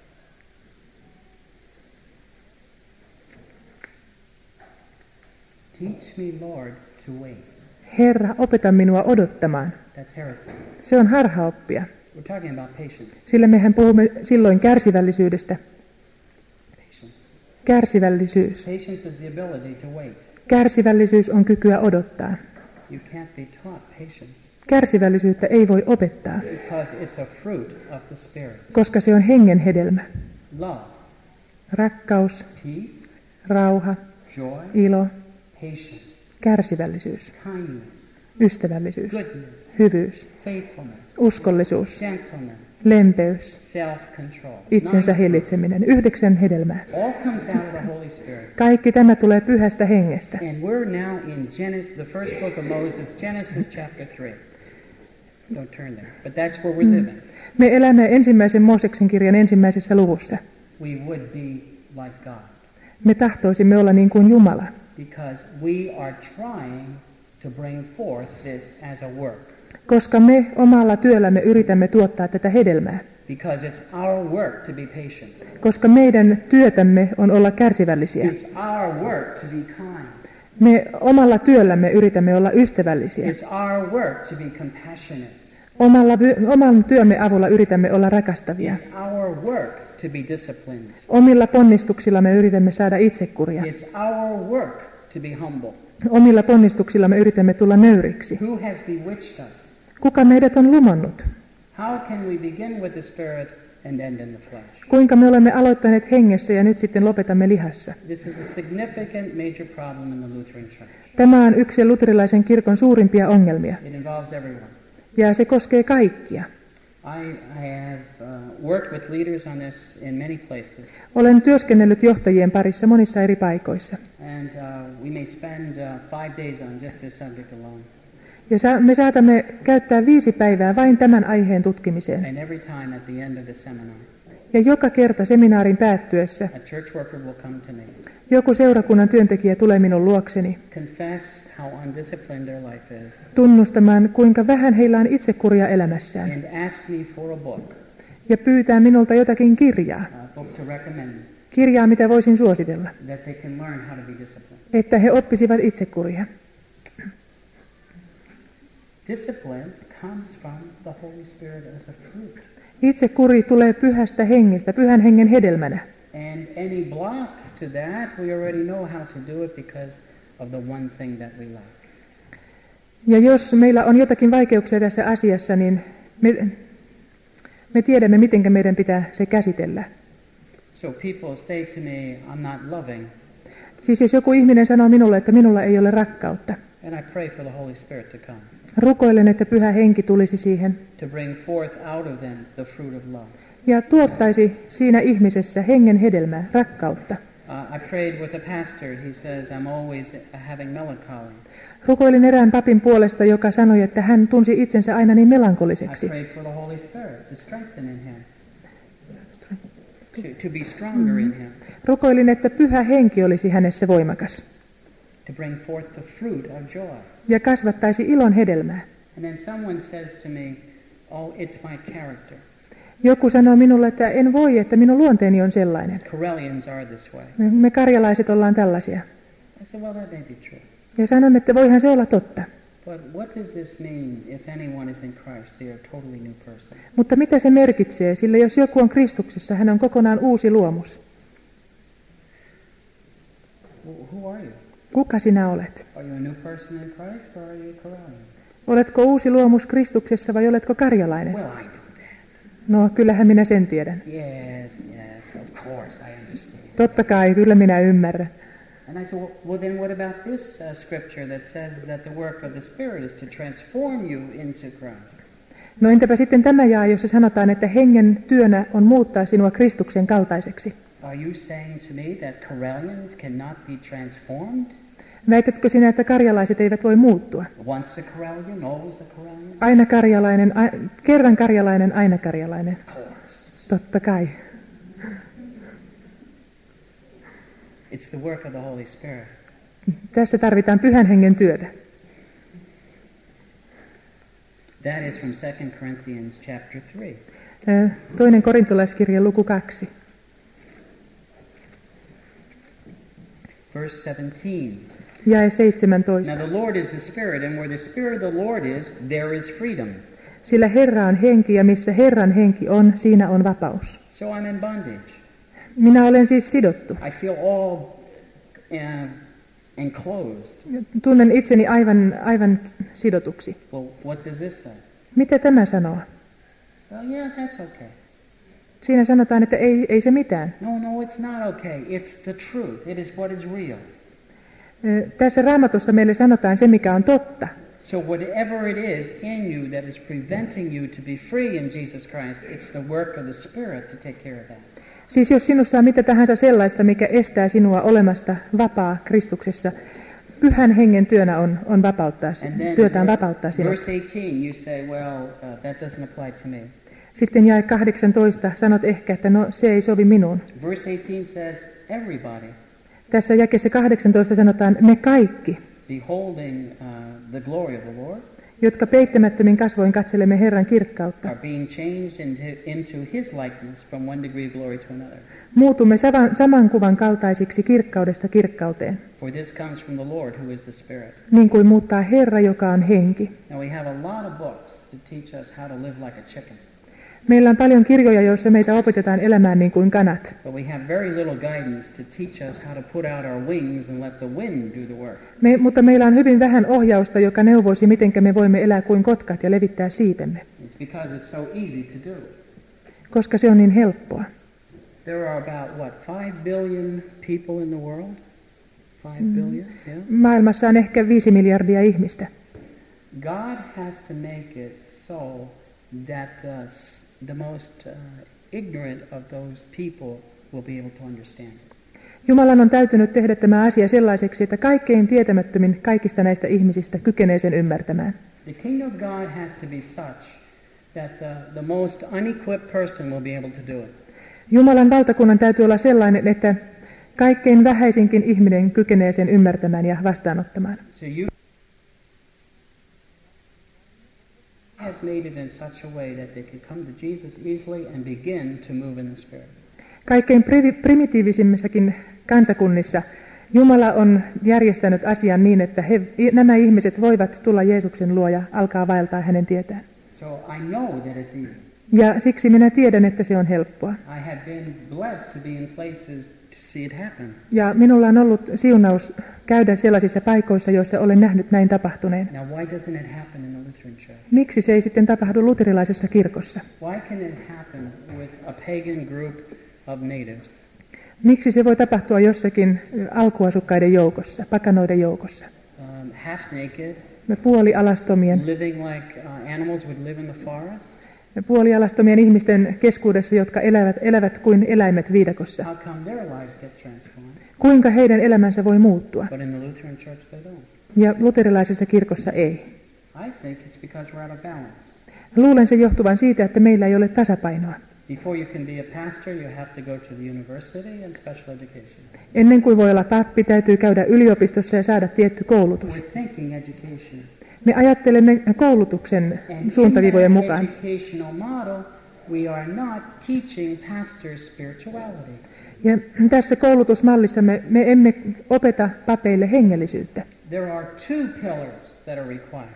Teach me, Lord, to wait. Herra, opeta minua odottamaan. That's heresy. Se on harhaoppia, We're talking about patience. sillä mehän puhumme silloin kärsivällisyydestä. Patience. Kärsivällisyys. Patience is the ability to wait. Kärsivällisyys on kykyä odottaa. You can't be taught patience Kärsivällisyyttä ei voi opettaa, because it's a fruit of the Spirit. koska se on hengen hedelmä. Love, Rakkaus, peace, rauha, joy, ilo, patience, kärsivällisyys, kindness, ystävällisyys, goodness, hyvyys, faithfulness, uskollisuus, gentleness, lempeys, self-control. itsensä Nine hillitseminen, yhdekän hedelmää. fruits. All comes out of the Holy Spirit. Kaikki tämä tulee pyhästä hengestä. And we're now in Genesis, the first book of Moses, Genesis chapter three. Don't turn there, but that's where we're living. Me elämme ensimmäisen Mooseksen kirjan ensimmäisessä luvussa. We would be like God Me tahtoisimme olla niin kuin Jumala, because we are trying to bring forth this as a work. koska me omalla työllämme yritämme tuottaa tätä hedelmää. Because it's our work to be patient. Koska meidän työtämme on olla kärsivällisiä. It's our work to be kind. Me omalla työllämme yritämme olla ystävällisiä. It's our work to be compassionate. Omalla, oman työmme avulla yritämme olla rakastavia. It's our work to be disciplined. Omilla ponnistuksilla me yritämme saada itsekuria. It's our work to be humble. Omilla ponnistuksilla me yritämme tulla nöyriksi. Who has bewitched us? Kuka meidät on lumannut? How can we begin with the Spirit and end in the flesh? Kuinka me olemme aloittaneet hengessä ja nyt sitten lopetamme lihassa? This is a significant major problem in the Lutheran Church. Tämä on yksi luterilaisen kirkon suurimpia ongelmia. It involves everyone. Ja se koskee kaikkia. I, I have uh, worked with leaders on this in many places. Olen työskennellyt johtajien parissa monissa eri paikoissa. And uh, we may spend uh, five days on just this subject alone. Ja sa- me saatamme käyttää viisi päivää vain tämän aiheen tutkimiseen. And every time at the end of the seminar, Ja joka kerta seminaarin päättyessä a church worker will come to me, joku seurakunnan työntekijä tulee minun luokseni confess how undisciplined their life is, tunnustamaan, kuinka vähän heillä on itsekuria elämässään. and ask me for a book, Ja pyytää minulta jotakin kirjaa. a book to recommend, Kirjaa, mitä voisin suositella. that they can learn how to be disciplined. Että he oppisivat itsekuria. Discipline comes from the Holy Spirit as a fruit. Itsekuri tulee pyhästä hengestä, pyhän hengen hedelmänä. And any blocks to that, we already know how to do it because of the one thing that we lack. Ja jos meillä on jotakin vaikeuksia tässä asiassa, niin me, me tiedämme, miten meidän pitää se käsitellä. So people say to me, I'm not loving, Siis jos joku ihminen sanoo minulle, että minulla ei ole rakkautta, and I pray for the Holy Spirit to come, rukoilen, että pyhä henki tulisi siihen to bring forth out of them the fruit of love. ja tuottaisi siinä ihmisessä hengen hedelmää, rakkautta. Uh, I prayed with a pastor. He says, I'm always having melancholy. Rukoilin erään papin puolesta, joka sanoi, että hän tunsi itsensä aina niin I melankoliseksi. prayed for the Holy Spirit to strengthen in him, to, to be stronger in him, Rukoilin, että pyhä henki olisi hänessä voimakas to bring forth the fruit of joy. ja kasvattaisi ilon hedelmää. And then someone says to me, oh, it's my character. Joku sanoo minulle, että en voi, että minun luonteeni on sellainen. Karelians are this way. Me, me karjalaiset ollaan tällaisia. I said, well, that may be true. Ja sanon, että voihan se olla totta. But what does this mean if anyone is in Christ? They are a totally new person. Mutta mitä se merkitsee? Sillä jos joku on Kristuksessa, hän on kokonaan uusi luomus. Wh- Who are you? Kuka sinä olet? Are you a new person in Christ or are you a Karelian? Oletko uusi luomus Kristuksessa vai oletko karjalainen? Well, I know that. No, kyllähän minä sen tiedän. Yes, yes, of course, I understand. Totta kai, kyllä minä ymmärrän. And I said, well, well then what about this uh, scripture that says that the work of the Spirit is to transform you into Christ? No entäpä sitten tämä jae, jossa sanotaan, että hengen työnä on muuttaa sinua Kristuksen kaltaiseksi? Are you saying to me that Karelians cannot be transformed? Väitätkö sinä, että karjalaiset eivät voi muuttua? Once a Karelian, always a Karelian? Aina karjalainen, a, kerran karjalainen, aina karjalainen. Of course. Totta kai. It's the work of the Holy Spirit. Tässä tarvitaan pyhän hengen työtä. That is from Second Corinthians chapter three. Ö, Toinen korintolaiskirja luku kaksi. Verse seventeen. Jae seitsemäntoista. Now the Lord is the Spirit, and where the Spirit of the Lord is, there is freedom. Sillä Herra on henki ja missä Herran henki on, siinä on vapaus. So I'm in bondage. Minä olen siis sidottu. I feel all uh, enclosed. Tunnen itseni aivan, aivan sidotuksi. Well, what does this say? Mitä tämä sanoo? Well, yeah, that's okay. Siinä sanotaan, että ei, ei se mitään. No, no, it's not okay. It's the truth. It is what is real. Ö, Tässä Raamatussa meille sanotaan se, mikä on totta. So whatever it is in you that is preventing you to be free in Jesus Christ, it's the work of the Spirit to take care of that. Siis jos sinussa on mitä tahansa sellaista, mikä estää sinua olemasta vapaa Kristuksessa, pyhän hengen työnä on, on vapauttaa, And then työtään vapauttaa sinua. verse eighteen, you say, well, uh, that doesn't apply to me. Sitten jae kahdeksantoista, sanot ehkä, että no se ei sovi minuun. Verse eighteen says, everybody, Tässä jakeessa kahdeksantoista sanotaan me kaikki. beholding uh, the glory of the Lord, jotka peittämättömin kasvoin katselemme Herran kirkkautta. are being changed into, into his likeness from one degree of glory to another. Muutumme saman, saman kuvan kaltaisiksi kirkkaudesta kirkkauteen, For this comes from the Lord, who is the Spirit. niin kuin muuttaa Herra, joka on henki. Now we have a lot of books to teach us how to live like a chicken. Meillä on paljon kirjoja, joissa meitä opetetaan elämään niin kuin kanat. But we have very little guidance to teach us how to put out our wings and let the wind do the work. Me, mutta meillä on hyvin vähän ohjausta, joka neuvoisi, miten me voimme elää kuin kotkat ja levittää siipemme, It's because it's so easy to do. koska se on niin helppoa. There are about, what, five billion people in the world? Five billion, yeah? Maailmassa on ehkä viisi miljardia ihmistä. God has to make it so that the, the most uh, ignorant of those people will be able to understand it. Jumalan on täytynyt tehdä tämä asia sellaiseksi, että kaikkein tietämättömin kaikista näistä ihmisistä kykenee sen ymmärtämään. The kingdom of God has to be such that the, the most unequipped person will be able to do it. Jumalan valtakunnan täytyy olla sellainen, että kaikkein vähäisinkin ihminen kykenee sen ymmärtämään ja vastaanottamaan. So you has made it in such a way that they can come to Jesus easily and begin to move in the Spirit. Kaikkein primitiivisimmissäkin kansakunnissa Jumala on järjestänyt asian niin, että he, nämä ihmiset voivat tulla Jeesuksen luo ja alkaa vaeltaa hänen tietään. So I know that it's easy. Ja siksi minä tiedän, että se on helppoa. I have been blessed to be in places to see it happen. Ja minulla on ollut siunaus käydä sellaisissa paikoissa, joissa olen nähnyt näin tapahtuneen. Now why doesn't it happen in the Lutheran Church? Miksi se ei sitten tapahdu luterilaisessa kirkossa? Why can it happen with a pagan group of natives? Miksi se voi tapahtua jossakin alkuasukkaiden joukossa, pakanoiden joukossa? Um, half naked, Me puolialastomien, living like uh, animals would live in the forest? puolialastomien ihmisten keskuudessa, jotka elävät, elävät kuin eläimet viidakossa. How come their lives get transformed? Kuinka heidän elämänsä voi muuttua? But in the Lutheran Church they don't. Ja luterilaisessa kirkossa ei. I think it's because we're out of balance. Luulen sen johtuvan siitä, että meillä ei ole tasapainoa. Before you can be a pastor, you have to go to the university and special education. Ennen kuin voi olla pappi, täytyy käydä yliopistossa ja saada tietty koulutus. We're thinking education. Me ajattelemme koulutuksen And suuntaviivojen in that mukaan. educational model, we are not teaching pastors spirituality. Ja tässä koulutusmallissa me, me emme opeta papeille hengellisyyttä. There are two pillars that are required.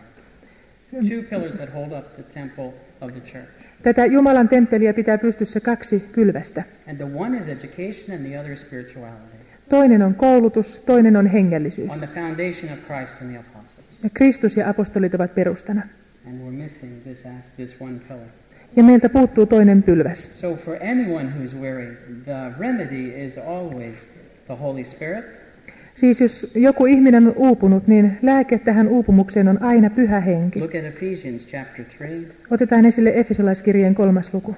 Two pillars that hold up the temple of the church. Tätä Jumalan temppeliä pitää pystyssä kaksi kylvästä. And the one is education and the other is spirituality. Toinen on koulutus, toinen on hengellisyys. On the foundation of Christ and the apostles. Ja Kristus ja apostolit ovat perustana. And we're missing this, as- this one pillar. Ja meiltä puuttuu toinen pylväs. So for anyone who's weary, the remedy is always the Holy Spirit. Siis jos joku ihminen on uupunut, niin lääke tähän uupumukseen on aina Pyhä Henki. Look at Ephesians chapter three. Otetaan esille Efesolaiskirjeen kolmas luku.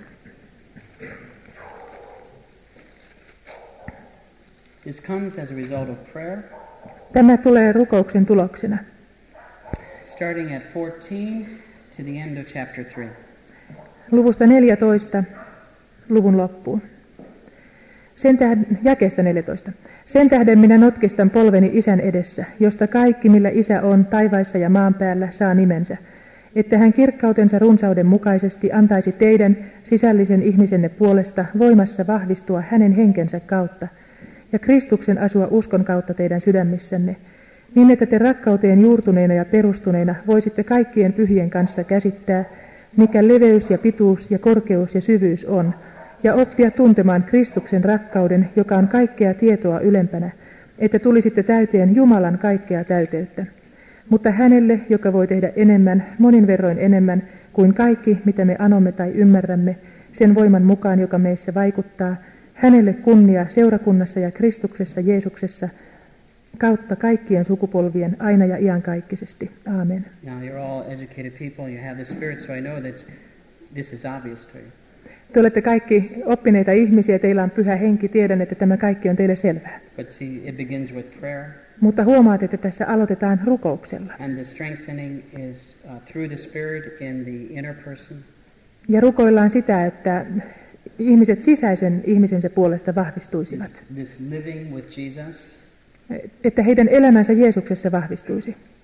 This comes as a result of prayer, Tämä tulee rukouksen tuloksena. starting at fourteen to the end of chapter three. Luvusta neljätoista luvun loppuun. Sen tähden, jakeesta neljätoista. Sen tähden minä notkistan polveni Isän edessä, josta kaikki, millä Isä on taivaissa ja maan päällä, saa nimensä, että hän kirkkautensa runsauden mukaisesti antaisi teidän sisällisen ihmisenne puolesta voimassa vahvistua hänen henkensä kautta ja Kristuksen asua uskon kautta teidän sydämissänne, niin että te rakkauteen juurtuneina ja perustuneina voisitte kaikkien pyhien kanssa käsittää, mikä leveys ja pituus ja korkeus ja syvyys on, ja oppia tuntemaan Kristuksen rakkauden, joka on kaikkea tietoa ylempänä, että tulisitte täyteen Jumalan kaikkea täyteyttä. Mutta hänelle, joka voi tehdä enemmän, monin verroin enemmän kuin kaikki, mitä me anomme tai ymmärrämme, sen voiman mukaan, joka meissä vaikuttaa, hänelle kunnia seurakunnassa ja Kristuksessa Jeesuksessa kautta kaikkien sukupolvien aina ja iankaikkisesti. Aamen. Now you're all educated people, you have the Spirit, so I know that this is obvious to you. Te olette kaikki oppineita ihmisiä, teillä on Pyhä Henki, tiedän, että tämä kaikki on teille selvää. But see, it begins with prayer, Mutta huomaat, että tässä aloitetaan rukouksella. and the strengthening is uh, through the Spirit in the inner person. Ja rukoillaan sitä, että ihmiset sisäisen ihmisensä puolesta vahvistuisivat. This, this living with Jesus, Että heidän elämänsä Jeesuksessa vahvistuisi.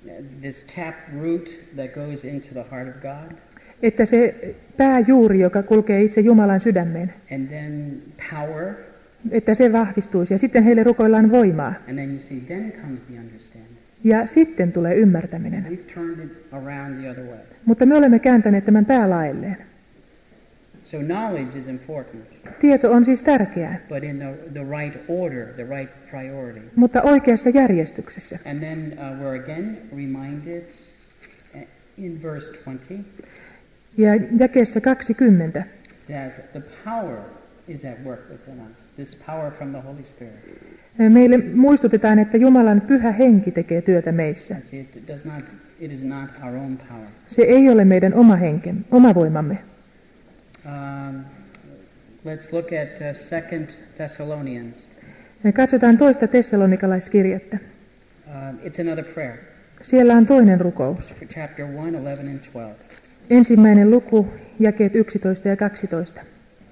this tap root that goes into the heart of God. Että se pääjuuri, joka kulkee itse Jumalan sydämeen, And then power. että se vahvistuisi. Ja sitten heille rukoillaan voimaa. And then you see, then comes the understanding. Ja sitten tulee ymmärtäminen. We've turned it around the other way. Mutta me olemme kääntäneet tämän päälaelleen. So knowledge is important. Tieto on siis tärkeää, But in the, the right order, the right priority. mutta oikeassa järjestyksessä. And then uh, we're again reminded in verse twenty Ja jakeessa kaksikymmentä. that the power is at work within us. This power from the Holy Spirit. Meille muistutetaan, että Jumalan pyhä henki tekee työtä meissä. It does not. It is not our own power. Se ei ole meidän oma henken, oma voimamme. Um, let's look at uh, Second Thessalonians. Me katsotaan toista tessalonikalaiskirjettä. Uh, it's another prayer. Siellä on toinen rukous. For chapter one, eleven, and twelve. Ensimmäinen luku, jakeet yksitoista ja kaksitoista.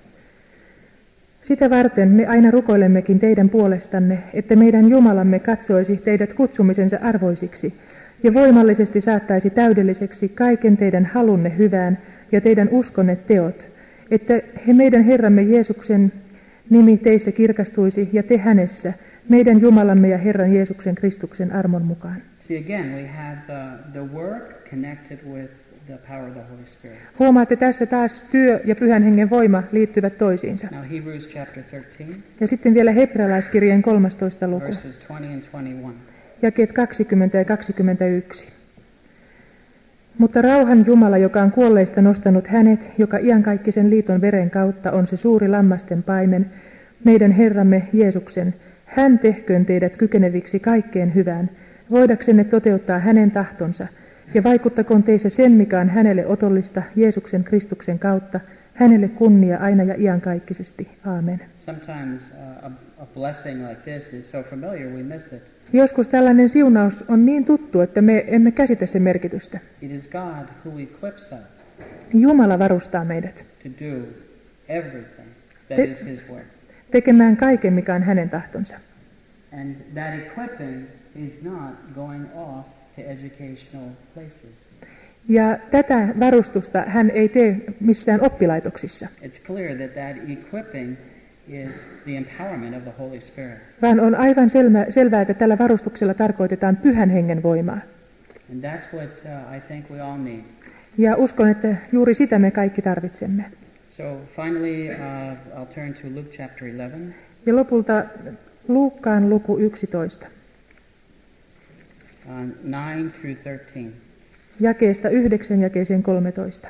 Sitä varten me aina rukoilemmekin teidän puolestanne, että meidän Jumalamme katsoisi teidät kutsumisensa arvoisiksi ja voimallisesti saattaisi täydelliseksi kaiken teidän halunne hyvään ja teidän uskonne teot, että he meidän Herramme Jeesuksen nimi teissä kirkastuisi ja te hänessä, meidän Jumalamme ja Herran Jeesuksen Kristuksen armon mukaan. See again, we have the, the work connected with the power of the Holy Spirit. Huomaatte tässä taas työ ja pyhän hengen voima liittyvät toisiinsa. Now Hebrews chapter thirteen, Ja sitten vielä hebrealaiskirjeen kolmastoista luku, verses twenty and twenty-one. jakeet kaksikymmentä ja kaksikymmentäyksi. Mutta rauhan Jumala, joka on kuolleista nostanut hänet, joka iankaikkisen liiton veren kautta on se suuri lammasten paimen, meidän Herramme Jeesuksen, hän tehköön teidät kykeneviksi kaikkeen hyvään, voidaksenne toteuttaa hänen tahtonsa, ja vaikuttakoon teissä sen, mikä on hänelle otollista Jeesuksen Kristuksen kautta, hänelle kunnia aina ja iankaikkisesti. Aamen. Sometimes uh, a, a blessing like this is so familiar we miss it. Joskus tällainen siunaus on niin tuttu, että me emme käsitä sen merkitystä. It is God who equips us Jumala varustaa meidät to do everything that Te- is His work. tekemään kaiken, mikä on hänen tahtonsa. And that equipping is not going off to educational places. Ja tätä varustusta hän ei tee missään oppilaitoksissa, It's clear that that equipping is the empowerment of the Holy Spirit. vaan on aivan selvä, selvää, että tällä varustuksella tarkoitetaan pyhän hengen voimaa. And that's what uh, I think we all need. Ja uskon, että juuri sitä me kaikki tarvitsemme. So finally, uh, I'll turn to Luke chapter eleven, Ja lopulta Luukkaan luku yksitoista, uh, nine through thirteen. jakeesta yhdeksän jakeeseen kolmetoista.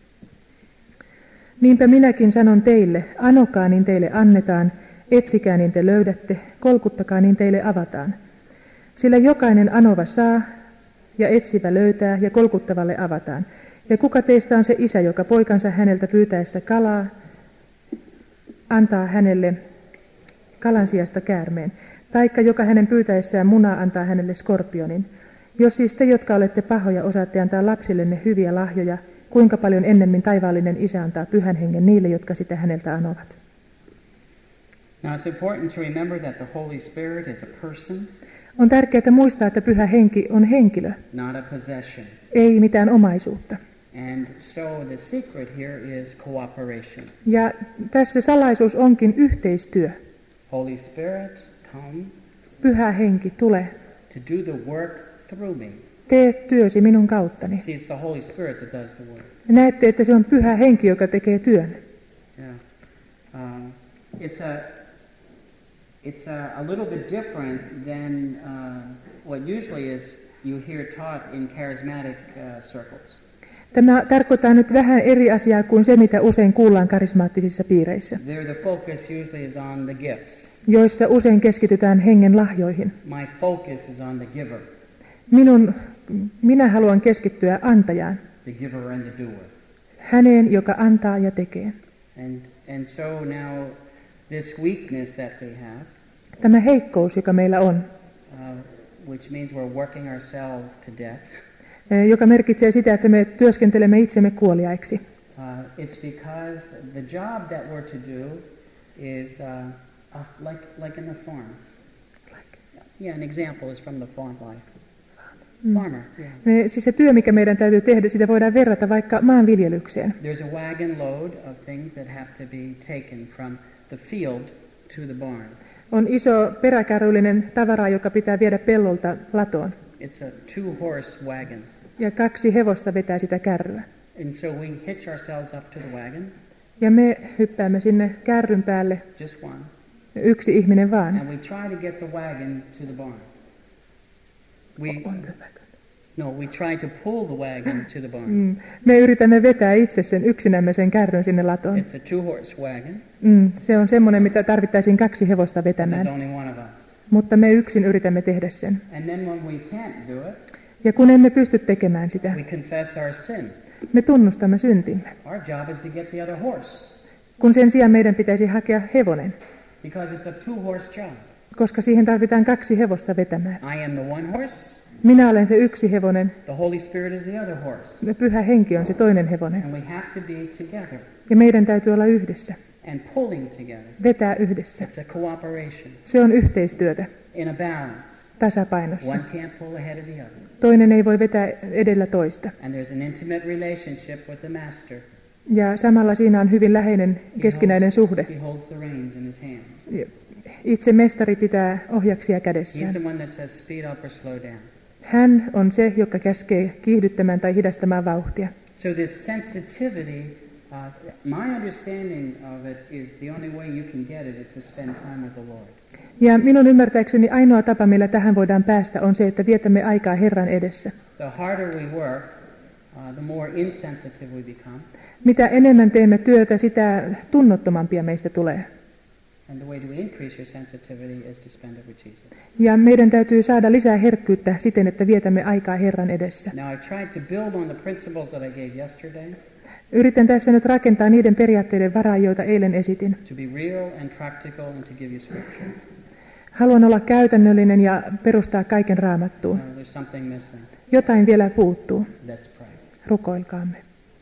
Niinpä minäkin sanon teille, anokaa niin teille annetaan, etsikää niin te löydätte, kolkuttakaa niin teille avataan. Sillä jokainen anova saa, ja etsivä löytää, ja kolkuttavalle avataan. Ja kuka teistä on se isä, joka poikansa häneltä pyytäessä kalaa, antaa hänelle kalan sijasta käärmeen, taikka joka hänen pyytäessään munaa antaa hänelle skorpionin. Jos siis te, jotka olette pahoja, osaatte antaa lapsillenne hyviä lahjoja, kuinka paljon ennemmin taivaallinen isä antaa pyhän hengen niille, jotka sitä häneltä anovat. Now it's important to remember that the Holy Spirit is a person, On tärkeää muistaa, että pyhä henki on henkilö, not a possession. ei mitään omaisuutta. And so the secret here is cooperation. Ja tässä salaisuus onkin yhteistyö. Holy Spirit, come Pyhä henki, tule, to do the work through me. tee työsi minun kauttani. See, it's the Holy Spirit that does the work. Näette, että se on pyhä henki, joka tekee työn. Yeah. Uh, it's a it's a, a little bit different than uh, what usually is you hear taught in charismatic uh, circles. Tämä tarkoittaa nyt vähän eri asiaa kuin se, mitä usein kuullaan karismaattisissa piireissä, There the focus usually is on the gifts. joissa usein keskitytään hengen lahjoihin. My focus is on the giver, Minun, minä haluan keskittyä antajaan, the giver and the doer. häneen, joka antaa ja tekee. And and so now this weakness that we have, Tämä heikkous, joka meillä on, uh, which means we're working ourselves to death, joka merkitsee sitä, että me työskentelemme itsemme kuoliaiksi. uh, it's because the job that we're to do is uh, uh, like like in the farm. Yeah, an example is from the farm life. Farmer, yeah. Me, siis se työ, mikä meidän täytyy tehdä, sitä voidaan verrata vaikka maanviljelykseen. There's a wagon load of things that have to be taken from the field to the barn. On iso peräkärryllinen tavara, joka pitää viedä pellolta latoon. It's a two-horse wagon. Ja kaksi hevosta vetää sitä kärryä. And so we hitch ourselves up to the wagon, Ja me hyppäämme sinne kärryn päälle, just one, yksi ihminen vaan. and we try to get the wagon to the barn. We, no, we try to pull the wagon to the barn. Mm. Me yritämme vetää itse sen yksinämme sen kärryn sinne latoon. It's a two-horse wagon. Mm. Se on semmoinen, mitä tarvittaisiin kaksi hevosta There's vetämään. only one of us. Mutta me yksin yritämme tehdä sen. And then when we can't do it, Ja kun emme pysty tekemään sitä, we confess our sin. me tunnustamme syntimme. Our job is to get the other horse, Kun sen sijaan meidän pitäisi hakea hevonen, because it's a two-horse job. koska siihen tarvitaan kaksi hevosta vetämään. I am the one horse, Minä olen se yksi hevonen, the Holy Spirit is the other horse. ja Pyhä Henki on se toinen hevonen. And we have to be together Ja meidän täytyy olla yhdessä, and pulling together. vetää yhdessä. It's a cooperation Se on yhteistyötä, in a balance. tasapainossa. One can't pull ahead of the other. Toinen ei voi vetää edellä toista. And there's an intimate relationship with the master. Ja samalla siinä on hyvin läheinen keskinäinen suhde. He holds the reins in his hand. Itse mestari pitää ohjaksia He's kädessään. the one that says speed up or slow down. Hän on se, joka käskee kiihdyttämään tai hidastamaan vauhtia. So this sensitivity, uh, my understanding of it is the only way you can get it is to spend time with the Lord. Ja minun ymmärtääkseni ainoa tapa, millä tähän voidaan päästä, on se, että vietämme aikaa Herran edessä. The harder we work, uh, the more insensitive we become. Mitä enemmän teemme työtä, sitä tunnottomampia meistä tulee. And the way to increase your sensitivity is to spend it with Jesus. Ja meidän täytyy saada lisää herkkyyttä siten, että vietämme aikaa Herran edessä. Now I tried to build on the principles that I gave yesterday Yritän tässä nyt rakentaa niiden periaatteiden varaan, joita eilen esitin. to be real and practical and to give you scripture. Haluan olla käytännöllinen ja perustaa kaiken Raamattuun. Uh, there's something missing. Jotain vielä puuttuu. Let's pray. Rukoilkaamme.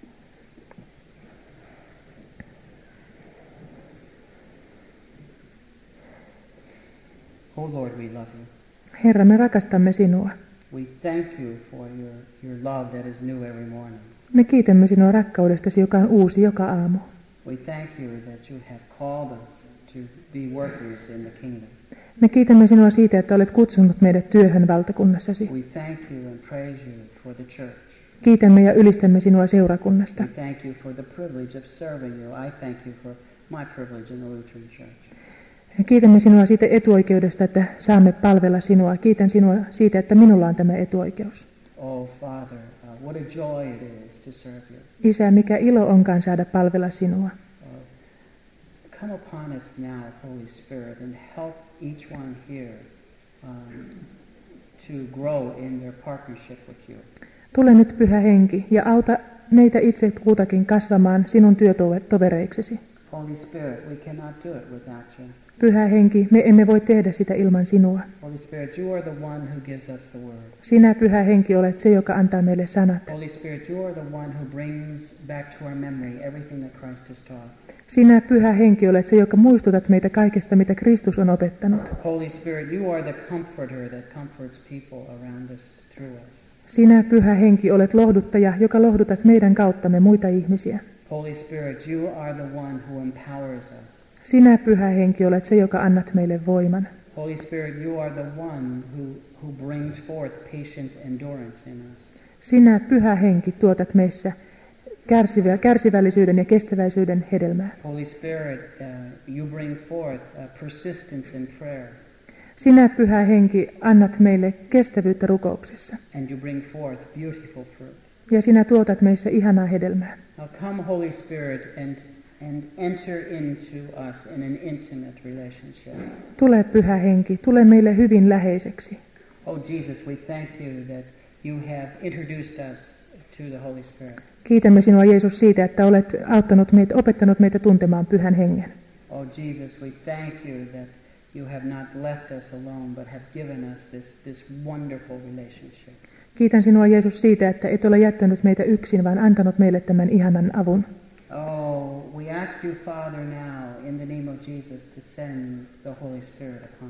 Oh Lord, we love you. Herra, me rakastamme sinua. We thank you for your, your love that is new every morning. Me kiitämme sinua rakkaudestasi, joka on uusi joka aamu. We thank you that you have called us to be workers in the kingdom. Me kiitämme sinua siitä, että olet kutsunut meidät työhön valtakunnassasi. We thank you and praise you for the church. Kiitämme ja ylistämme sinua seurakunnasta. We thank you for the privilege of serving you. I thank you for my privilege in the Lutheran Church. Kiitämme sinua siitä etuoikeudesta, että saamme palvella sinua. Kiitän sinua siitä, että minulla on tämä etuoikeus. Oh Father, uh, what a joy it is to serve you. Isä, mikä ilo onkaan saada palvella sinua. Uh, come upon us now, Holy Spirit, and help each one here um, to grow in their partnership with you. Tule nyt, Pyhä Henki, ja auta meitä itse kutakin kasvamaan sinun työtovereiksesi. Holy Spirit, we cannot do it without you. Pyhä Henki, me emme voi tehdä sitä ilman sinua. Holy Spirit, you are the one who gives us the word. Sinä, Pyhä Henki, olet se, joka antaa meille sanat. Holy Spirit, you are the one who brings back to our memory everything that Christ has taught. Sinä, Pyhä Henki, olet se, joka muistutat meitä kaikesta, mitä Kristus on opettanut. Holy Spirit, you are the comforter that comforts people around us through us. Sinä, Pyhä Henki, olet lohduttaja, joka lohdutat meidän kauttamme muita ihmisiä. Holy Spirit, you are the one who empowers us. Sinä, Pyhä Henki, olet se, joka annat meille voiman. Holy Spirit, you are the one who, who brings forth patient endurance in us. Sinä, Pyhä Henki, tuotat meissä kärsivä, kärsivällisyyden ja kestäväisyyden hedelmää. Holy Spirit, uh, you bring forth uh, persistence in prayer. Sinä, Pyhä Henki, annat meille kestävyyttä rukouksessa. And you bring forth beautiful fruit. Ja sinä tuotat meissä ihanaa hedelmää. Now come, Holy Spirit, and, and enter into us in an intimate relationship. Tule, Pyhä Henki, tule meille hyvin läheiseksi. Oh Jesus, we thank you that you have introduced us to the Holy Spirit. Kiitämme sinua, Jeesus, siitä, että olet auttanut meitä, opettanut meitä tuntemaan Pyhän Hengen. Oh Jesus, we thank you that you have not left us alone, but have given us this, this wonderful relationship. Kiitän sinua, Jeesus, siitä, että et ole jättänyt meitä yksin, vaan antanut meille tämän ihanan avun. Oh, we ask you, Father, now, in the name of Jesus, to send the Holy Spirit upon us.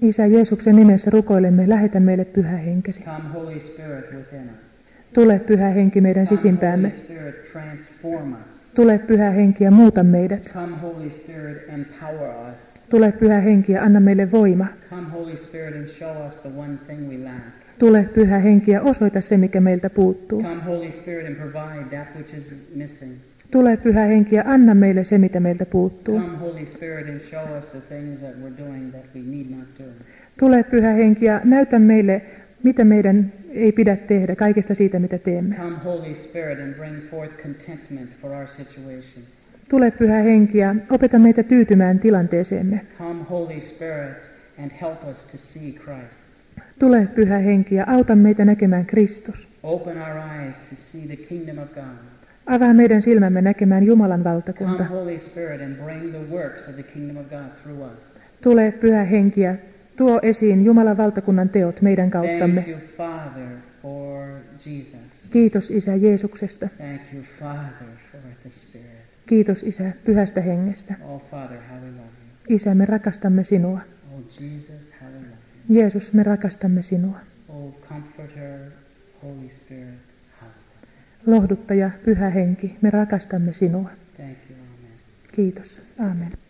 Isä, Jeesuksen nimessä rukoilemme, lähetä meille Pyhä Henkesi. Come, Holy Spirit, within us. Tule Pyhä Henki meidän Come, sisimpäämme. Holy Spirit, transform us. Tule Pyhä Henki ja muuta meidät. Come, Holy Spirit, empower us. Tule Pyhä Henki ja anna meille voima. Come, Holy Spirit, and show us the one thing we lack. Tule Pyhä Henki ja osoita se, mikä meiltä puuttuu. Come, Holy Spirit, and provide that which is missing. Tule Pyhä Henki ja anna meille se, mitä meiltä puuttuu. Come, Holy Spirit, and show us the things that we're doing that we need not do. Tule Pyhä Henki ja näytä meille, mitä meidän ei pidä tehdä, kaikesta siitä, mitä teemme. Come, Holy Spirit, and bring forth contentment for our situation. Tule Pyhä Henki ja opeta meitä tyytymään tilanteeseemme. Come, Holy Spirit, and help us to see Christ. Tule Pyhä Henki ja auta meitä näkemään Kristus. Open our eyes to see the kingdom of God. Avaa meidän silmämme näkemään Jumalan Come, valtakunta. Holy Spirit, and bring the works of the kingdom of God through us. Tule Pyhä Henki ja tuo esiin Jumalan valtakunnan teot meidän kauttamme. Thank you, Father, for Jesus. Kiitos Isä Jeesuksesta. Thank you, Father, for the Spirit. Kiitos Isä Pyhästä Hengestä. Oh, Father, how we love you. Isä, me rakastamme sinua. Oh, Jesus, how we love you. Jeesus, me rakastamme sinua. Oh, Comforter, Holy Spirit, how we love you. Lohduttaja, Pyhä Henki, me rakastamme sinua. Thank you, amen. Kiitos. Aamen.